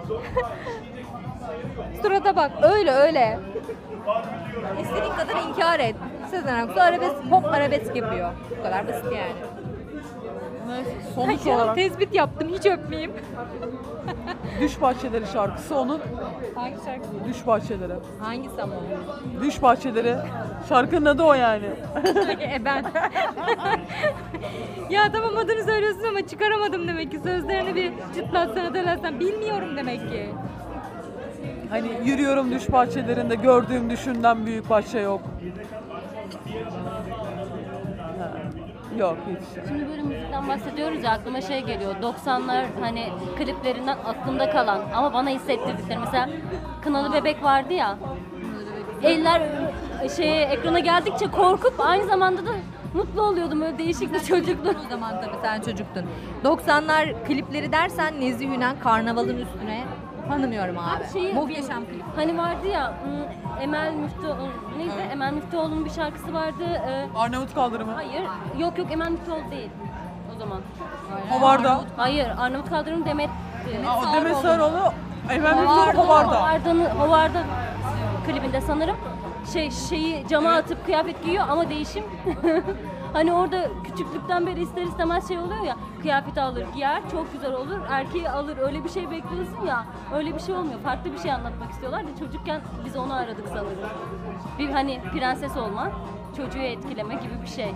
Surata bak. Öyle öyle. İstediğin kadar inkar et. Sezen Aksu arabesk, pop arabesk yapıyor. Bu kadar basit yani. Neyse, sonuç Ya, olarak tespit yaptım, hiç öpmeyeyim. Düş Bahçeleri şarkısı onun Hangi şarkı? Düş Bahçeleri. Hangisi ama? Düş Bahçeleri. Şarkının adı o yani. e ben. Ya tamam adını söylüyorsun ama çıkaramadım demek ki. Sözlerini bir çıtlatsan ötelersen bilmiyorum demek ki. Hani yürüyorum düş bahçelerinde gördüğüm düşünden büyük bahçe yok. Ha, yok hiç. Şimdi böyle müzikten bahsediyoruz ya aklıma şey geliyor. doksanlar hani kliplerinden aklımda kalan ama bana hissettirdikleri. Mesela Kınalı Bebek vardı ya. Eller şeye ekrana geldikçe korkup aynı zamanda da mutlu oluyordum. Öyle değişik bir çocukluğum. O zaman tabii sen çocuktun. doksanlar klipleri dersen Nezih Ünen Karnaval'ın üstüne tanımıyorum abi. Abi şeyi- Muhteşem klip. Hani vardı ya hmm, Emel Müftüoğlu neydi? Emel Müftüoğlu'nun bir şarkısı vardı. Ee, Arnavut kaldırımı. hayır. Yok yok Emel Müftüoğlu değil. O zaman. Havarda. Hayır. Arnavut Kaldırım Demet. Aa, o Demet Sarıoğlu. Emel Havarda. Müftüoğlu Havarda. Havarda'nın Havarda klibinde sanırım şey şeyi cama atıp kıyafet giyiyor ama değişim. Hani orada küçüklükten beri ister istemez şey oluyor ya, kıyafeti alır giyer çok güzel olur, erkeği alır öyle bir şey bekliyorsun ya, öyle bir şey olmuyor, farklı bir şey anlatmak istiyorlar da çocukken biz onu aradık sanırım. Bir hani prenses olma, çocuğu etkileme gibi bir şey.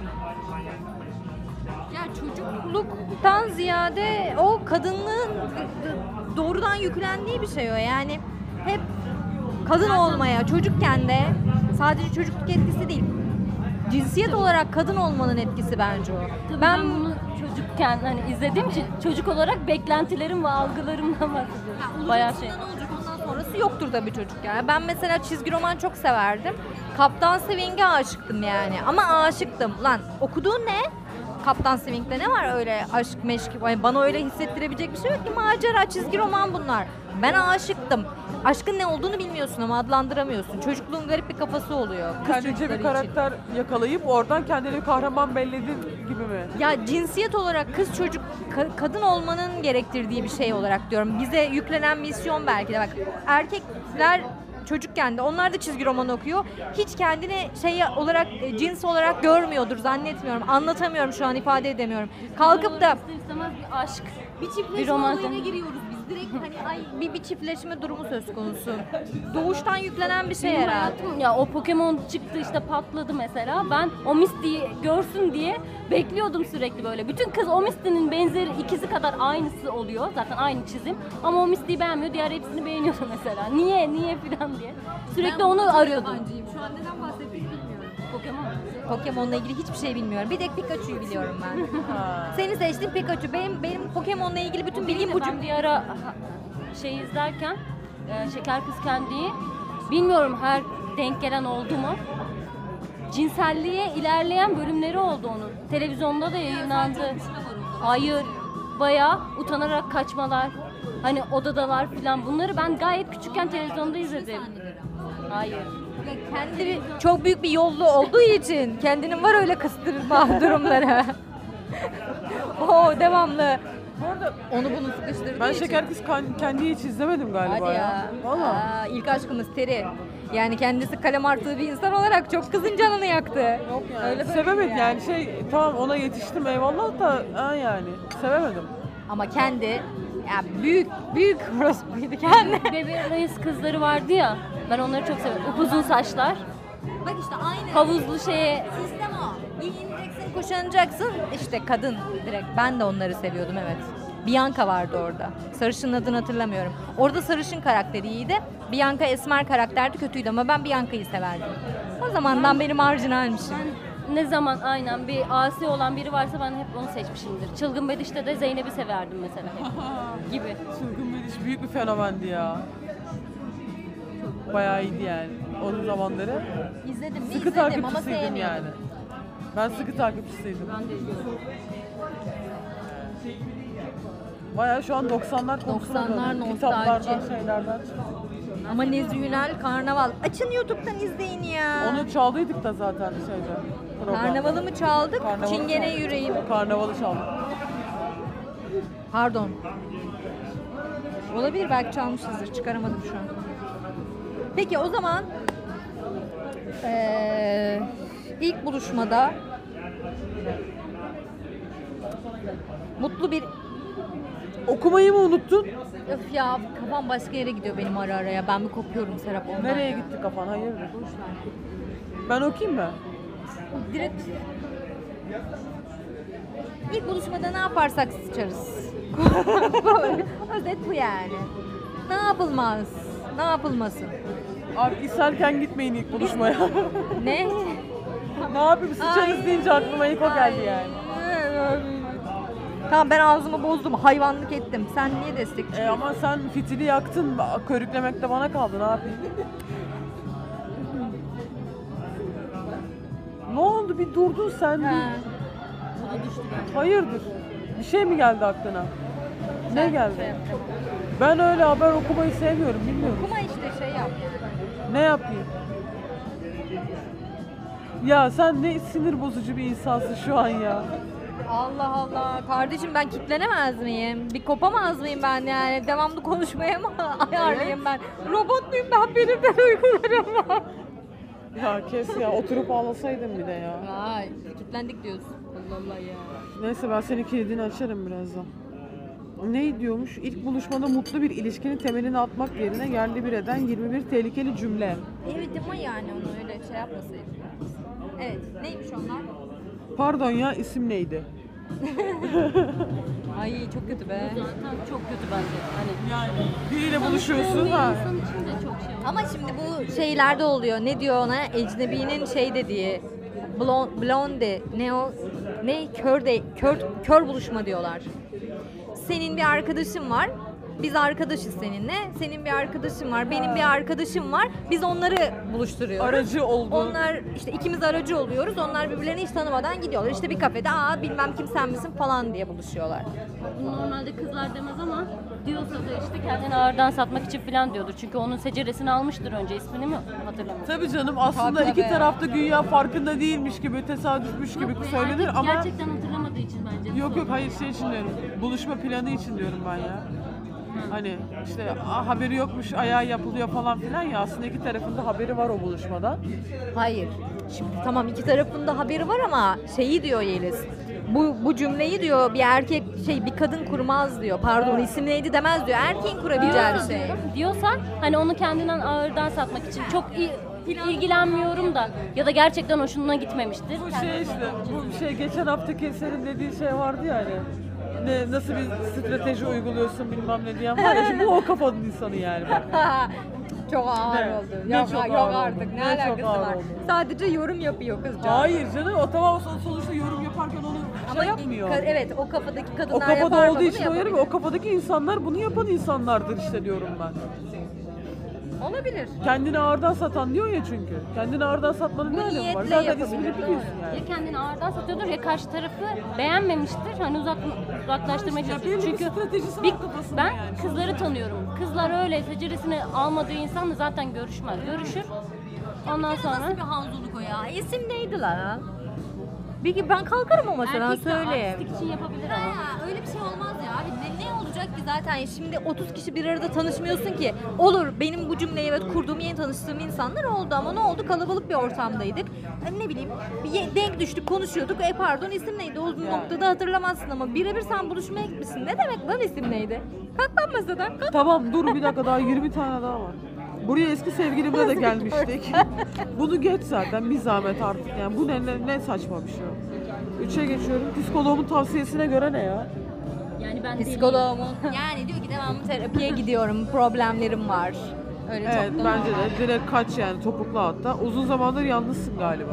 Ya çocukluktan ziyade o kadınlığın doğrudan yüklendiği bir şey o yani. Hep kadın olmaya çocukken de sadece çocukluk etkisi değil. Cinsiyet olarak kadın olmanın etkisi bence o. Tabii ben, ben bunu çocukken hani izlediğim için çocuk olarak beklentilerim ve algılarımdan bahsediyorum. Bayağı şey. olacak ondan sonrası yoktur tabii çocuk yani. Ben mesela çizgi roman çok severdim. Kaptan Swing'e aşıktım yani. Ama aşıktım. Lan okuduğun ne? Kaptan Swing'de ne var öyle aşk meşk, yani bana öyle hissettirebilecek bir şey yok ki, macera, çizgi roman bunlar. Ben aşıktım. Aşkın ne olduğunu bilmiyorsun ama adlandıramıyorsun. Çocukluğun garip bir kafası oluyor. Kız Kendince çocukları bir için. karakter yakalayıp oradan kendini bir kahraman belledin gibi mi? Ya cinsiyet olarak kız çocuk ka- kadın olmanın gerektirdiği bir şey olarak diyorum. Bize yüklenen misyon belki de bak erkekler çocukken de onlar da çizgi roman okuyor. Hiç kendini şey olarak e, cins olarak görmüyordur zannetmiyorum. Anlatamıyorum şu an, ifade edemiyorum. Kalkıp da İster istemez bir aşk. bir çiftleşme Bir romantik- olayına giriyoruz biz. Direkt hani ay bir, bir çiftleşme durumu söz konusu. Doğuştan yüklenen bir şey Benim herhalde. hayatım ya o Pokemon çıktı işte patladı mesela. Ben o Misty'yi görsün diye bekliyordum sürekli böyle. Bütün kız o Misty'nin benzeri ikizi kadar aynısı oluyor. Zaten aynı çizim. Ama o Misty'yi beğenmiyor. Diğer hepsini beğeniyordu mesela. Niye? Niye filan diye. Sürekli onu arıyordum. Şu an neden bahsettiğini bilmiyorum. Pokemon. Pokemon'la ilgili hiçbir şey bilmiyorum. Bir tek Pikachu'yu biliyorum ben. Ha. Seni seçtim Pikachu. Benim benim Pokemon'la ilgili bütün bilgim bu. Ben bir ara ha- şey izlerken e, Şeker Kız Kendi'yi bilmiyorum her denk gelen oldu mu? Cinselliğe ilerleyen bölümleri oldu onun. Televizyonda da yayınlandı. Hayır. Bayağı utanarak kaçmalar. Hani odadalar falan. Bunları ben gayet küçükken televizyonda izledim. Hayır. Kendi çok büyük bir yollu olduğu için kendinin var öyle kıstırma durumları. Oo devamlı. Bu arada Onu bunu sıkıştırdığı ben için. Şeker Kız kan- Kendi'yi hiç izlemedim galiba Hadi ya. ya. Valla. Aa, ilk aşkımız Teri. Yani kendisi kalem artığı bir insan olarak çok kızın canını yaktı. Yok yani. Öyle böyle Sevemedim yani. yani. şey tamam ona yetiştim eyvallah da ha yani sevemedim. Ama kendi ya büyük büyük orospuydu kendi. Bebeğin Reis kızları vardı ya. Ben onları çok seviyorum. Upuzun saçlar. Bak işte aynı. Havuzlu şeye Sistem o. Giyineceksin, kuşanacaksın. İşte kadın direkt. Ben de onları seviyordum evet. Bianca vardı orada. Sarışın'ın adını hatırlamıyorum. Orada sarışın karakteri iyiydi. Bianca esmer karakterdi, kötüydü ama ben Bianca'yı severdim. O zamandan beri marjinalmişim. ne zaman aynen bir asi olan biri varsa ben hep onu seçmişimdir. Çılgın Bediş'te de Zeynep'i severdim mesela hep. gibi. Çılgın Bediş büyük bir fenomendi ya. Bayağı iyiydi yani. Onun zamanları. İzledim mi Sıkı izledim ama takipçisiydim sevmiyordum. yani. Ben sıkı takipçisiydim. Ben de izliyorum. Bayağı şu an doksanlar konusuna doksanlar döndük. nostalji. Kitaplardan, şeylerden çıktık. Ama Nezih Ünal Karnaval. Açın YouTube'dan izleyin ya. Onu çaldıydık da zaten şeyde. programda. Karnavalı mı çaldık? Karnavalı Çingene çaldık. yüreğim. Karnavalı çaldık. Pardon. Olabilir, belki çalmışızdır. Çıkaramadım şu an. Peki o zaman ee, ilk buluşmada mutlu bir... Okumayı mı unuttun? Öf ya, kafam başka yere gidiyor benim ara ara ya. Ben bir kopuyorum Serap ondan. Nereye ya. gitti kafan? Hayırdır? Ben okuyayım mı? Direkt İlk buluşmada ne yaparsak sıçarız. Özet bu yani. Ne yapılmaz? Ne yapılmasın? Abi ishalken gitmeyin ilk buluşmaya. Ne? Ne yapayım? Sıçarız deyince aklıma ilk o geldi yani. Tamam, ben ağzımı bozdum, hayvanlık ettim. Sen niye destek E çıkıyorsun? ama sen fitili yaktın, körüklemek de bana kaldı, ne yapayım? Ne oldu, bir durdun sen? Ha. Bir... Hayırdır? Bir şey mi geldi aklına? Ne geldi? Şey yapacağım. Ben öyle haber okumayı sevmiyorum, bilmiyorum. Okuma işte, şey yap. Ne yapayım? Ya sen ne sinir bozucu bir insansın şu an ya. Allah Allah. Kardeşim, ben kitlenemez miyim? Bir kopamaz mıyım ben yani? Devamlı konuşmaya mı ayarlayayım ben? Robot muyum ben? Benim de duygularım var. Ya kes ya, oturup ağlasaydın bir de ya. Ay, kitlendik diyorsun. Allah Allah ya. Neyse, ben senin kilidini açarım birazdan. Ne diyormuş? İlk buluşmada mutlu bir ilişkinin temelini atmak yerine yerli bir eden yirmi bir tehlikeli cümle. Evet ama yani onu öyle şey yapmasaydım. Evet, neymiş onlar? Pardon ya, isim neydi? Ay çok kötü be. Zaten çok kötü bence. Hani Yani biriyle buluşuyorsun tanıştığın bir ha. insan için de çok şey. Ama şimdi bu şeylerde oluyor. Ne diyor ona? Ecnebi'nin şey dediği blon, blonde ne o? Ne kör de kör kör buluşma diyorlar. Senin bir arkadaşın var. Biz arkadaşız seninle. Senin bir arkadaşın var. Benim bir arkadaşım var. Biz onları buluşturuyoruz. Aracı oldu. Onlar işte ikimiz aracı oluyoruz. Onlar birbirlerini hiç tanımadan gidiyorlar. İşte bir kafede aa bilmem kim sen misin falan diye buluşuyorlar. Bunu normalde kızlar demez ama diyorsa da işte kendini ağırdan satmak için falan diyordur. Çünkü onun seceresini almıştır önce, ismini mi hatırlamıyorum. Tabii canım, aslında Tabii, iki tabii. tarafta güya farkında değilmiş gibi, tesadüfmüş gibi Yok be, söylenir erkek ama gerçekten hatırlamadığı için bence. yok yok, hayır, şey için diyorum. Buluşma planı için diyorum ben ya. Hani işte "Aa, haberi yokmuş, ayağı yapılıyor falan filan ya, aslında iki tarafında haberi var o buluşmadan. Hayır. Şimdi tamam, iki tarafında haberi var ama şeyi diyor Yeliz. Bu bu cümleyi diyor bir erkek şey bir kadın kurmaz diyor. Pardon, isim neydi demez diyor. Erkeğin kurabileceği bir şey. Diyorsan hani onu kendinden ağırdan satmak için çok iyi ilgilenmiyorum da ya da gerçekten hoşuna gitmemiştir. Bu şey işte, bu şey geçen haftaki senin dediğin şey vardı ya hani. Ne, nasıl bir strateji uyguluyorsun bilmem ne diyen var ya, şimdi bu o kafanın insanı yani bak. Çok ağır Ne? oldu. Ne Yok, çok yok ağır artık. oldu? Ne, Ne çok alakası ağır var? oldu? Sadece yorum yapıyor kızcağız. Hayır canım, o tamam, sonuçta yorum yaparken onu Ama şey yapmıyor. ka- evet, o kafadaki kadınlar O kafada yapar da olduğu bunu için o yarım, o kafadaki insanlar bunu yapan insanlardır işte diyorum ben. olabilir. Kendini ağırdan satan diyor ya çünkü. Kendini ağırdan satmanın Bu ne önemi var? niyetle Zaten yapabilir, ismini doğru. biliyorsun yani. Ya kendini ağırdan satıyordur ya karşı tarafı beğenmemiştir. Hani uzak, uzaklaştırmaya Ya çalışıyor. belli bir Çünkü stratejisi bir, var kafasında ben yani. kızları tanıyorum. Kızlar öyle seceresini almadığı insanla zaten görüşmez. Görüşür. Ondan sonra Nasıl bir hanzuluk o ya? İsim neydi lan? Bir ben kalkarım ama sana erkek de söyleyeyim. artistik için yapabilir ama. Ha, öyle bir şey olmaz ya abi. Ne, ne olacak ki zaten? Şimdi otuz kişi bir arada tanışmıyorsun ki. Olur, benim bu cümleyi evet kurduğum, yeni tanıştığım insanlar oldu ama ne oldu? Kalabalık bir ortamdaydık. Hani ne bileyim, bir ye- denk düştük, konuşuyorduk. E pardon, isim neydi? O noktada hatırlamazsın ama birebir sen buluşmaya gitmişsin. Ne demek lan isim neydi? Kalk lan masadan. Kalk. Tamam dur bir dakika, daha yirmi tane daha var. Buraya eski sevgilimle de gelmiştik. Bunu geç zaten, bir zahmet artık yani. Bu ne, ne, ne saçma bir şey. Üçe geçiyorum. Psikoloğumun tavsiyesine göre ne ya? Yani ben deliyim. Psikoloğumun. Yani diyor ki devamlı terapiye gidiyorum, problemlerim var. Öyle Evet, çok da bence de direkt kaç yani, topuklu hatta. Uzun zamandır yalnızsın galiba.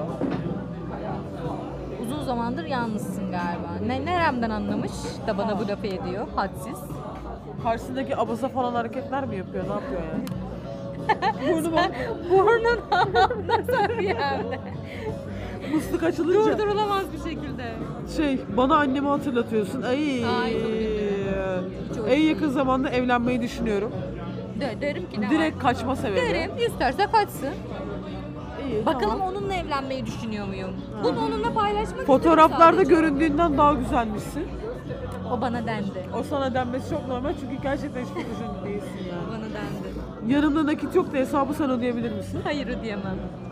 uzun zamandır yalnızsın galiba. Ne, neremden anlamış da bana bu lafı ediyor, hadsiz. Karşısındaki abaza falan hareketler mi yapıyor, ne yapıyor yani? Burnuma Burnun nasıl bir yerde? musluk açılınca Durdurulamaz bir şekilde. şey bana annemi hatırlatıyorsun. Ay. Ay, çok üzüldüm. Çok En yakın zamanda evlenmeyi düşünüyorum. De, derim ki ne Direkt var? kaçma sebebi. Derim, isterse kaçsın. İyi, Bakalım tamam. onunla evlenmeyi düşünüyor muyum? Bunu onunla paylaşmak Fotoğraflarda isterim sadece. göründüğünden daha güzelmişsin. O bana dendi. O sana denmesi çok normal çünkü gerçekten hiç fotojen değilsin yani. Bana dendi. Yanımda nakit yok da hesabı sen ödeyebilir misin? Hayır diyemem.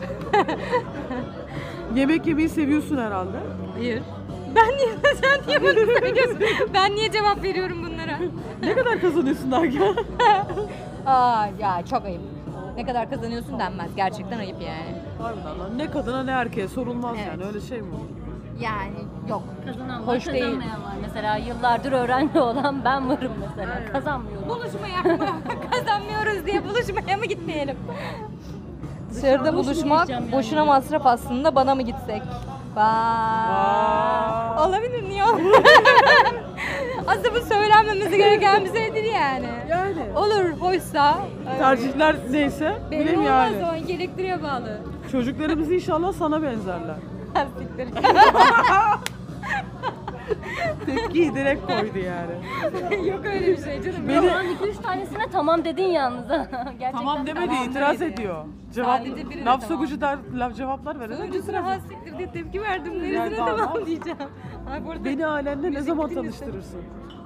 Yemek yemeyi seviyorsun herhalde. Hayır. Ben niye, sen niye bunu söylüyorsun? Ben niye cevap veriyorum bunlara? Ne kadar kazanıyorsun Nagihan? Aa ya çok ayıp. Ne kadar kazanıyorsun denmez. Gerçekten ayıp yani. Harbiden lan. Ne kadına ne erkeğe sorulmaz Evet. yani öyle şey mi olur? Yani yok. Kazanan var, Hoş değil. kazanmayan var. Mesela yıllardır öğrenci olan ben varım mesela. Kazanmıyorum. Buluşma yapma. Kazanmıyoruz diye buluşmaya mı gitmeyelim? Dışarıda buluşmak diyeceğim yani. boşuna masraf aslında, bana mı gitsek? Vay. Olabilir, niye olmuyor? Aslında bu söylenmemesi gereken bir şeydir yani. Yani. Olur, hoşsa. Tercihler neyse Belli bileyim olmaz, yani. o an gerektiriye bağlı. Çocuklarımız inşallah sana benzerler. Siktir. Tepkiyi direkt koydu yani. Yok öyle bir şey canım. Beni- Şu an iki üç tanesine tamam dedin yalnız. ha. Gerçekten Tamam demedi, tamam itiraz demedi. ediyor. Cevap, Sadece birine laf tamam. sokucu der, laf cevaplar veren Öncesine ha siktir diye tepki verdim. Yani Neresine tamam. tamam diyeceğim. Ay, bu arada Beni ailenle ne müzik zaman dinlesem. tanıştırırsın?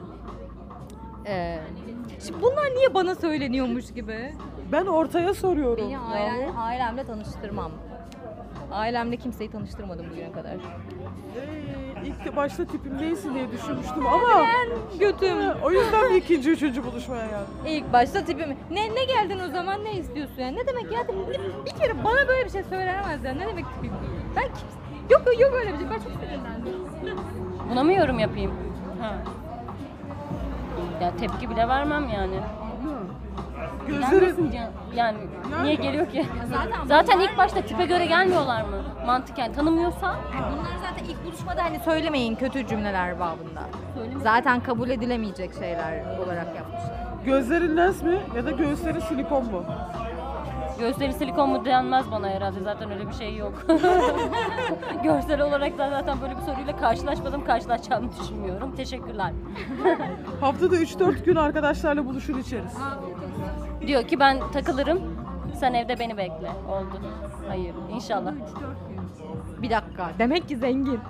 Ee, şimdi bunlar niye bana söyleniyormuş gibi? Ben ortaya soruyorum. Beni ailem, ailemle tanıştırmam. Ailemle kimseyi tanıştırmadım bugüne kadar. Ee, ilk de başta tipim neysin diye düşünmüştüm ama Ben götüm. o yüzden bir ikinci, üçüncü buluşmaya geldim. İlk başta tipim. Ne ne geldin o zaman, ne istiyorsun yani? Ne demek ya? Bir kere bana böyle bir şey söylenemez ya. Ne demek tipim değil? Ben kimse... Yok yok öyle bir şey. Ben çok sinirlendim. Buna mı yorum yapayım? Ya tepki bile vermem yani. Gözlerin Gelmesin can- yani niye geliyor ki? Zaten Zaten ilk başta tipe göre gelmiyorlar mı? Mantıken tanımıyorsa Bunlar zaten ilk buluşmada hani söylemeyin kötü cümleler babında. Zaten kabul edilemeyecek şeyler olarak yapmışlar. gözlerin lens mi ya da göğüsleri silikon mu? göğüsleri silikon mu denmez bana herhalde, zaten öyle bir şey yok. Görsel olarak da zaten böyle bir soruyla karşılaşmadım, karşılaşacağımı düşünmüyorum. Teşekkürler. Haftada üç dört gün arkadaşlarla buluşur içeriz. Diyor ki ben takılırım, sen evde beni bekle. Oldu. Hayır, inşallah. Bir dakika. Demek ki zengin.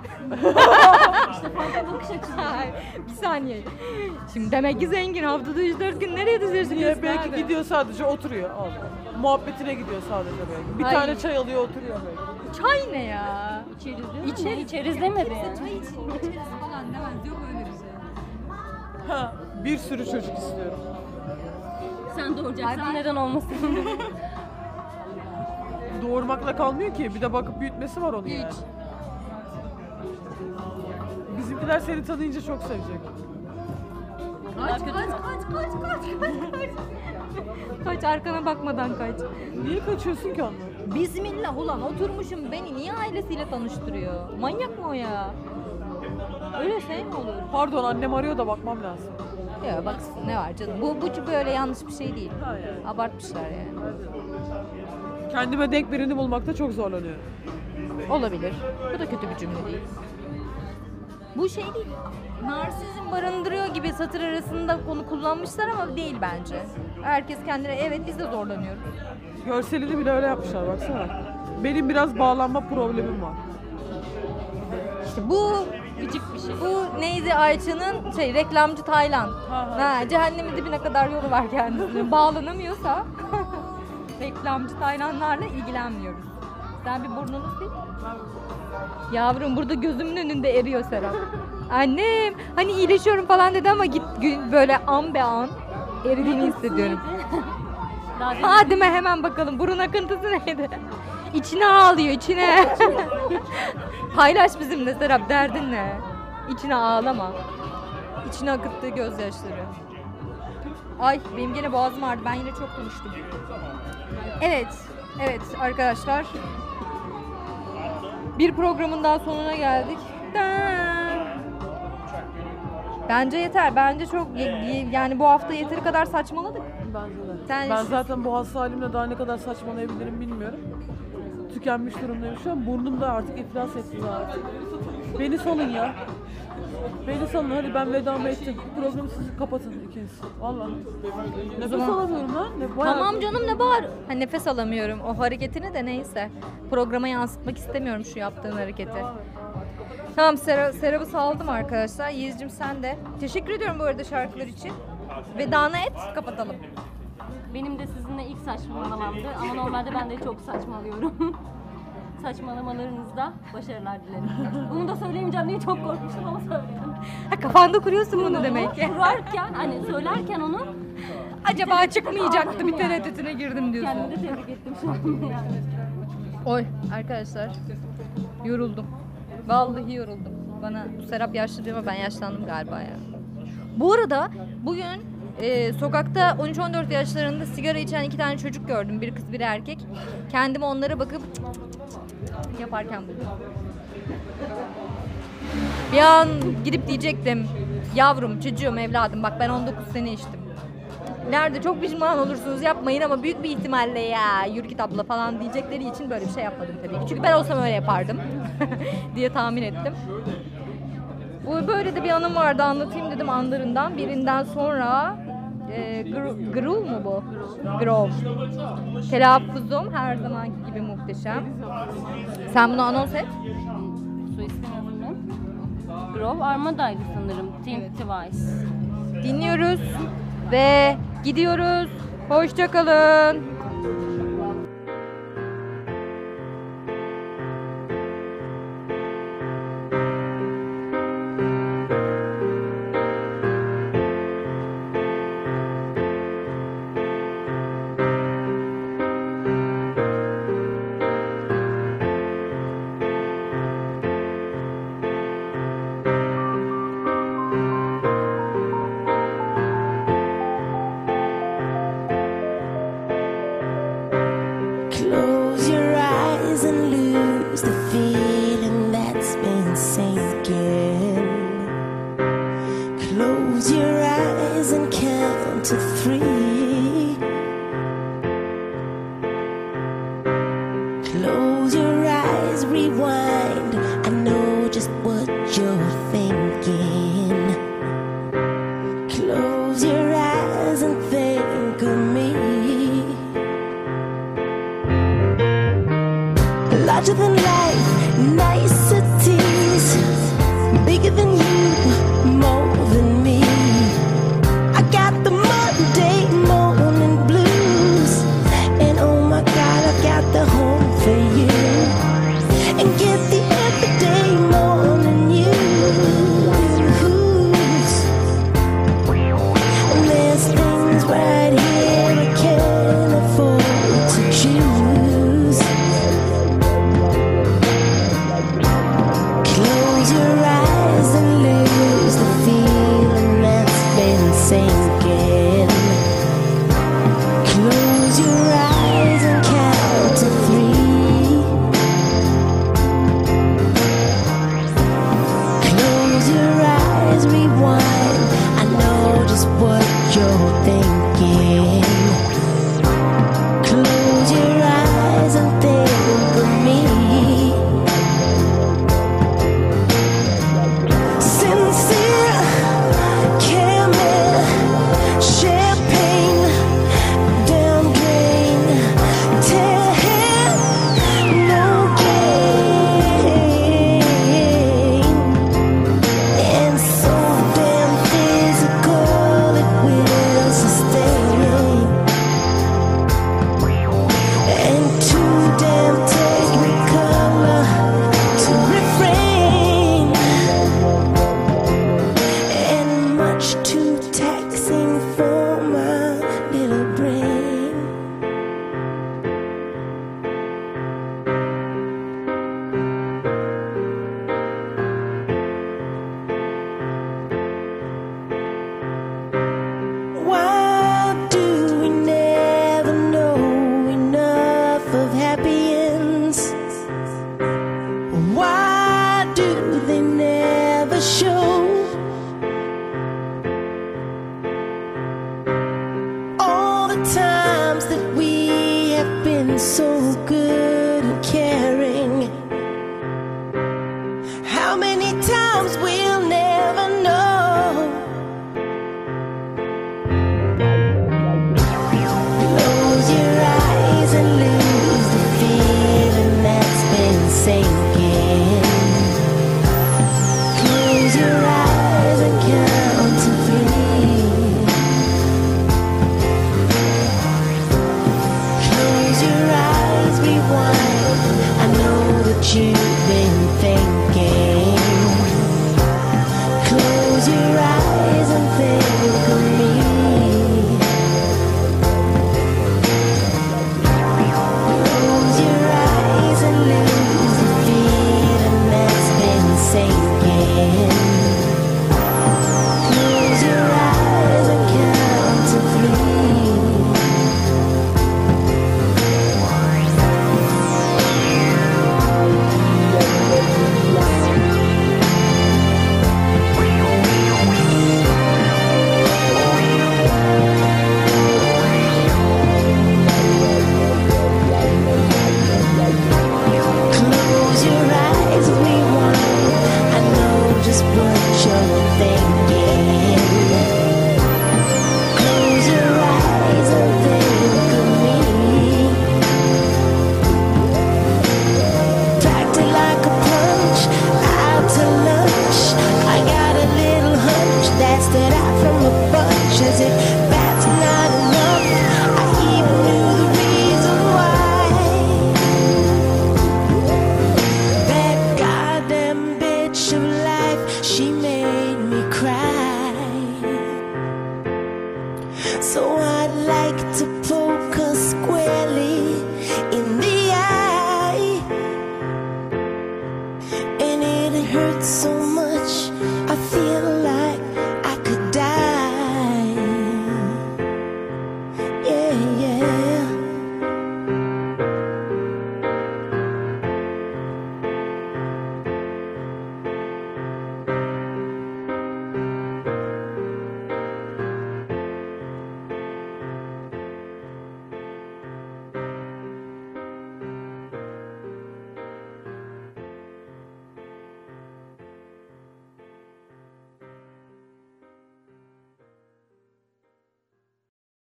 Hayır, bir saniye. Şimdi demek ki zengin. Haftada üç dört gün nereye dizersin? Niye? Belki gidiyor sadece oturuyor. Allah. Muhabbetine gidiyor sadece belki. Bir Ay. tane çay alıyor oturuyor belki. Çay ne ya? İçeriz değil mi? İçeriz, içeriz demedi yani. Çay için içeriz falan demez. Yok öyle bir şey. Ha, bir sürü çocuk istiyorum. Sen doğuracaksan neden olmasın? Doğurmakla kalmıyor ki. Bir de bakıp büyütmesi var onun yani. Hiç. Bizimkiler seni tanıyınca çok sevecek. Kaç kaç Kaç kaç kaç kaç. Kaç arkana bakmadan kaç. Niye kaçıyorsun ki ondan? Bismillah ulan, oturmuşum, beni niye ailesiyle tanıştırıyor? Manyak mı o ya? Öyle şey mi olur? Pardon, annem arıyor da bakmam lazım. Ya bak ne var canım. Bu, bu böyle yanlış bir şey değil. Ha yani. Abartmışlar yani. Kendime denk birini bulmakta çok zorlanıyorum. Olabilir. Bu da kötü bir cümle değil. Bu şey değil. Narsizm barındırıyor gibi satır arasında onu kullanmışlar ama değil bence. Herkes kendine, evet biz de zorlanıyoruz. Görselini bile öyle yapmışlar baksana. Benim biraz bağlanma problemim var. İşte bu gıcık bir şey. bu neydi Ayça'nın şey reklamcı Taylan. Ha, cehennemin dibine kadar yolu var kendisine. Bağlanamıyorsa reklamcı Taylanlarla ilgilenmiyoruz. Sen bir burnunu sil. Yavrum burada gözümün önünde eriyor Serap. Annem hani iyileşiyorum falan dedi ama git gün böyle an be an eridiğini hissediyorum. Daha demin- Hadi mi hemen bakalım burun akıntısı neydi? İçine ağlıyor içine. Paylaş bizimle Serap, derdin ne? İçine ağlama. İçine akıttığı gözyaşları. Ay benim gene boğazım ağrıdı, ben yine çok konuştum. Evet, evet arkadaşlar. Bir programın daha sonuna geldik. Bence yeter. Bence çok yani bu hafta yeteri kadar saçmaladık. Bence de. Sen Ben şu- zaten bu hasta halimle daha ne kadar saçmalayabilirim bilmiyorum. Tükenmiş durumdayım şu an. Burnum da artık iflas etti zaten. Beni salın ya. Beni salın, hadi ben vedamı ettim. Programı siz kapatın ikiniz. Vallahi. Nefes zaman- alamıyorum lan. Ne, bayağı- Tamam canım, ne bağır? Ha, nefes alamıyorum. O hareketini de neyse. Programa yansıtmak istemiyorum şu yaptığın hareketi. Tamam, Sera, Serap'ı saldım arkadaşlar. Yizcim sen de. Teşekkür ediyorum bu arada şarkılar için. Vedanı et, kapatalım. Benim de sizinle ilk saçmalamamdı ama normalde ben de çok saçmalıyorum. Saçmalamalarınızda başarılar dilerim. Bunu da söyleyemeyeceğim diye çok korkmuştum ama söyledim. Ha, kafanda kuruyorsun bunu demek ki. Kurarken, hani söylerken onu Acaba çıkmayacaktı, bir tereddütüne girdim diyorsun. kendimi de tebrik ettim şu an. Yani. Oy arkadaşlar, yoruldum. Vallahi yoruldum. Bana bu Serap yaşlı diyor ama ben yaşlandım galiba ya. Bu arada bugün e, sokakta on üç on dört yaşlarında sigara içen iki tane çocuk gördüm. Bir kız bir erkek. Kendime onlara bakıp cık cık cık cık yaparken buldum. Bir an gidip diyecektim. Yavrum, çocuğum, evladım, bak ben on dokuz sene içtim. Nerede çok pişman olursunuz, yapmayın ama büyük bir ihtimalle ya yürü git abla falan diyecekleri için böyle bir şey yapmadım tabii ki. Çünkü ben olsam öyle yapardım diye tahmin ettim. Bu böyle de bir anım vardı, anlatayım dedim anlarından. Birinden sonra e, gr- Grul mu bu? Grov. Telaffuzum her zamanki gibi muhteşem. Sen bunu anons et. Su istemem. Grove Armada'ydı sanırım. Think Twice. Dinliyoruz ve gidiyoruz. Hoşça kalın. Close your eyes and lose the feeling that's been sinking. Close your eyes and count to three. Close your eyes, rewind. I know just what you're thinking. Close your eyes and think of me. Larger than life, niceties. Bigger than you, more than me. I got the Monday morning blues. And oh my God, I've got the home for you. And get the been so good and caring. How many times we'll never know. Close your eyes and lose the feeling that's been sinking. Close your eyes and count to three. Close your eyes, rewind. I know that you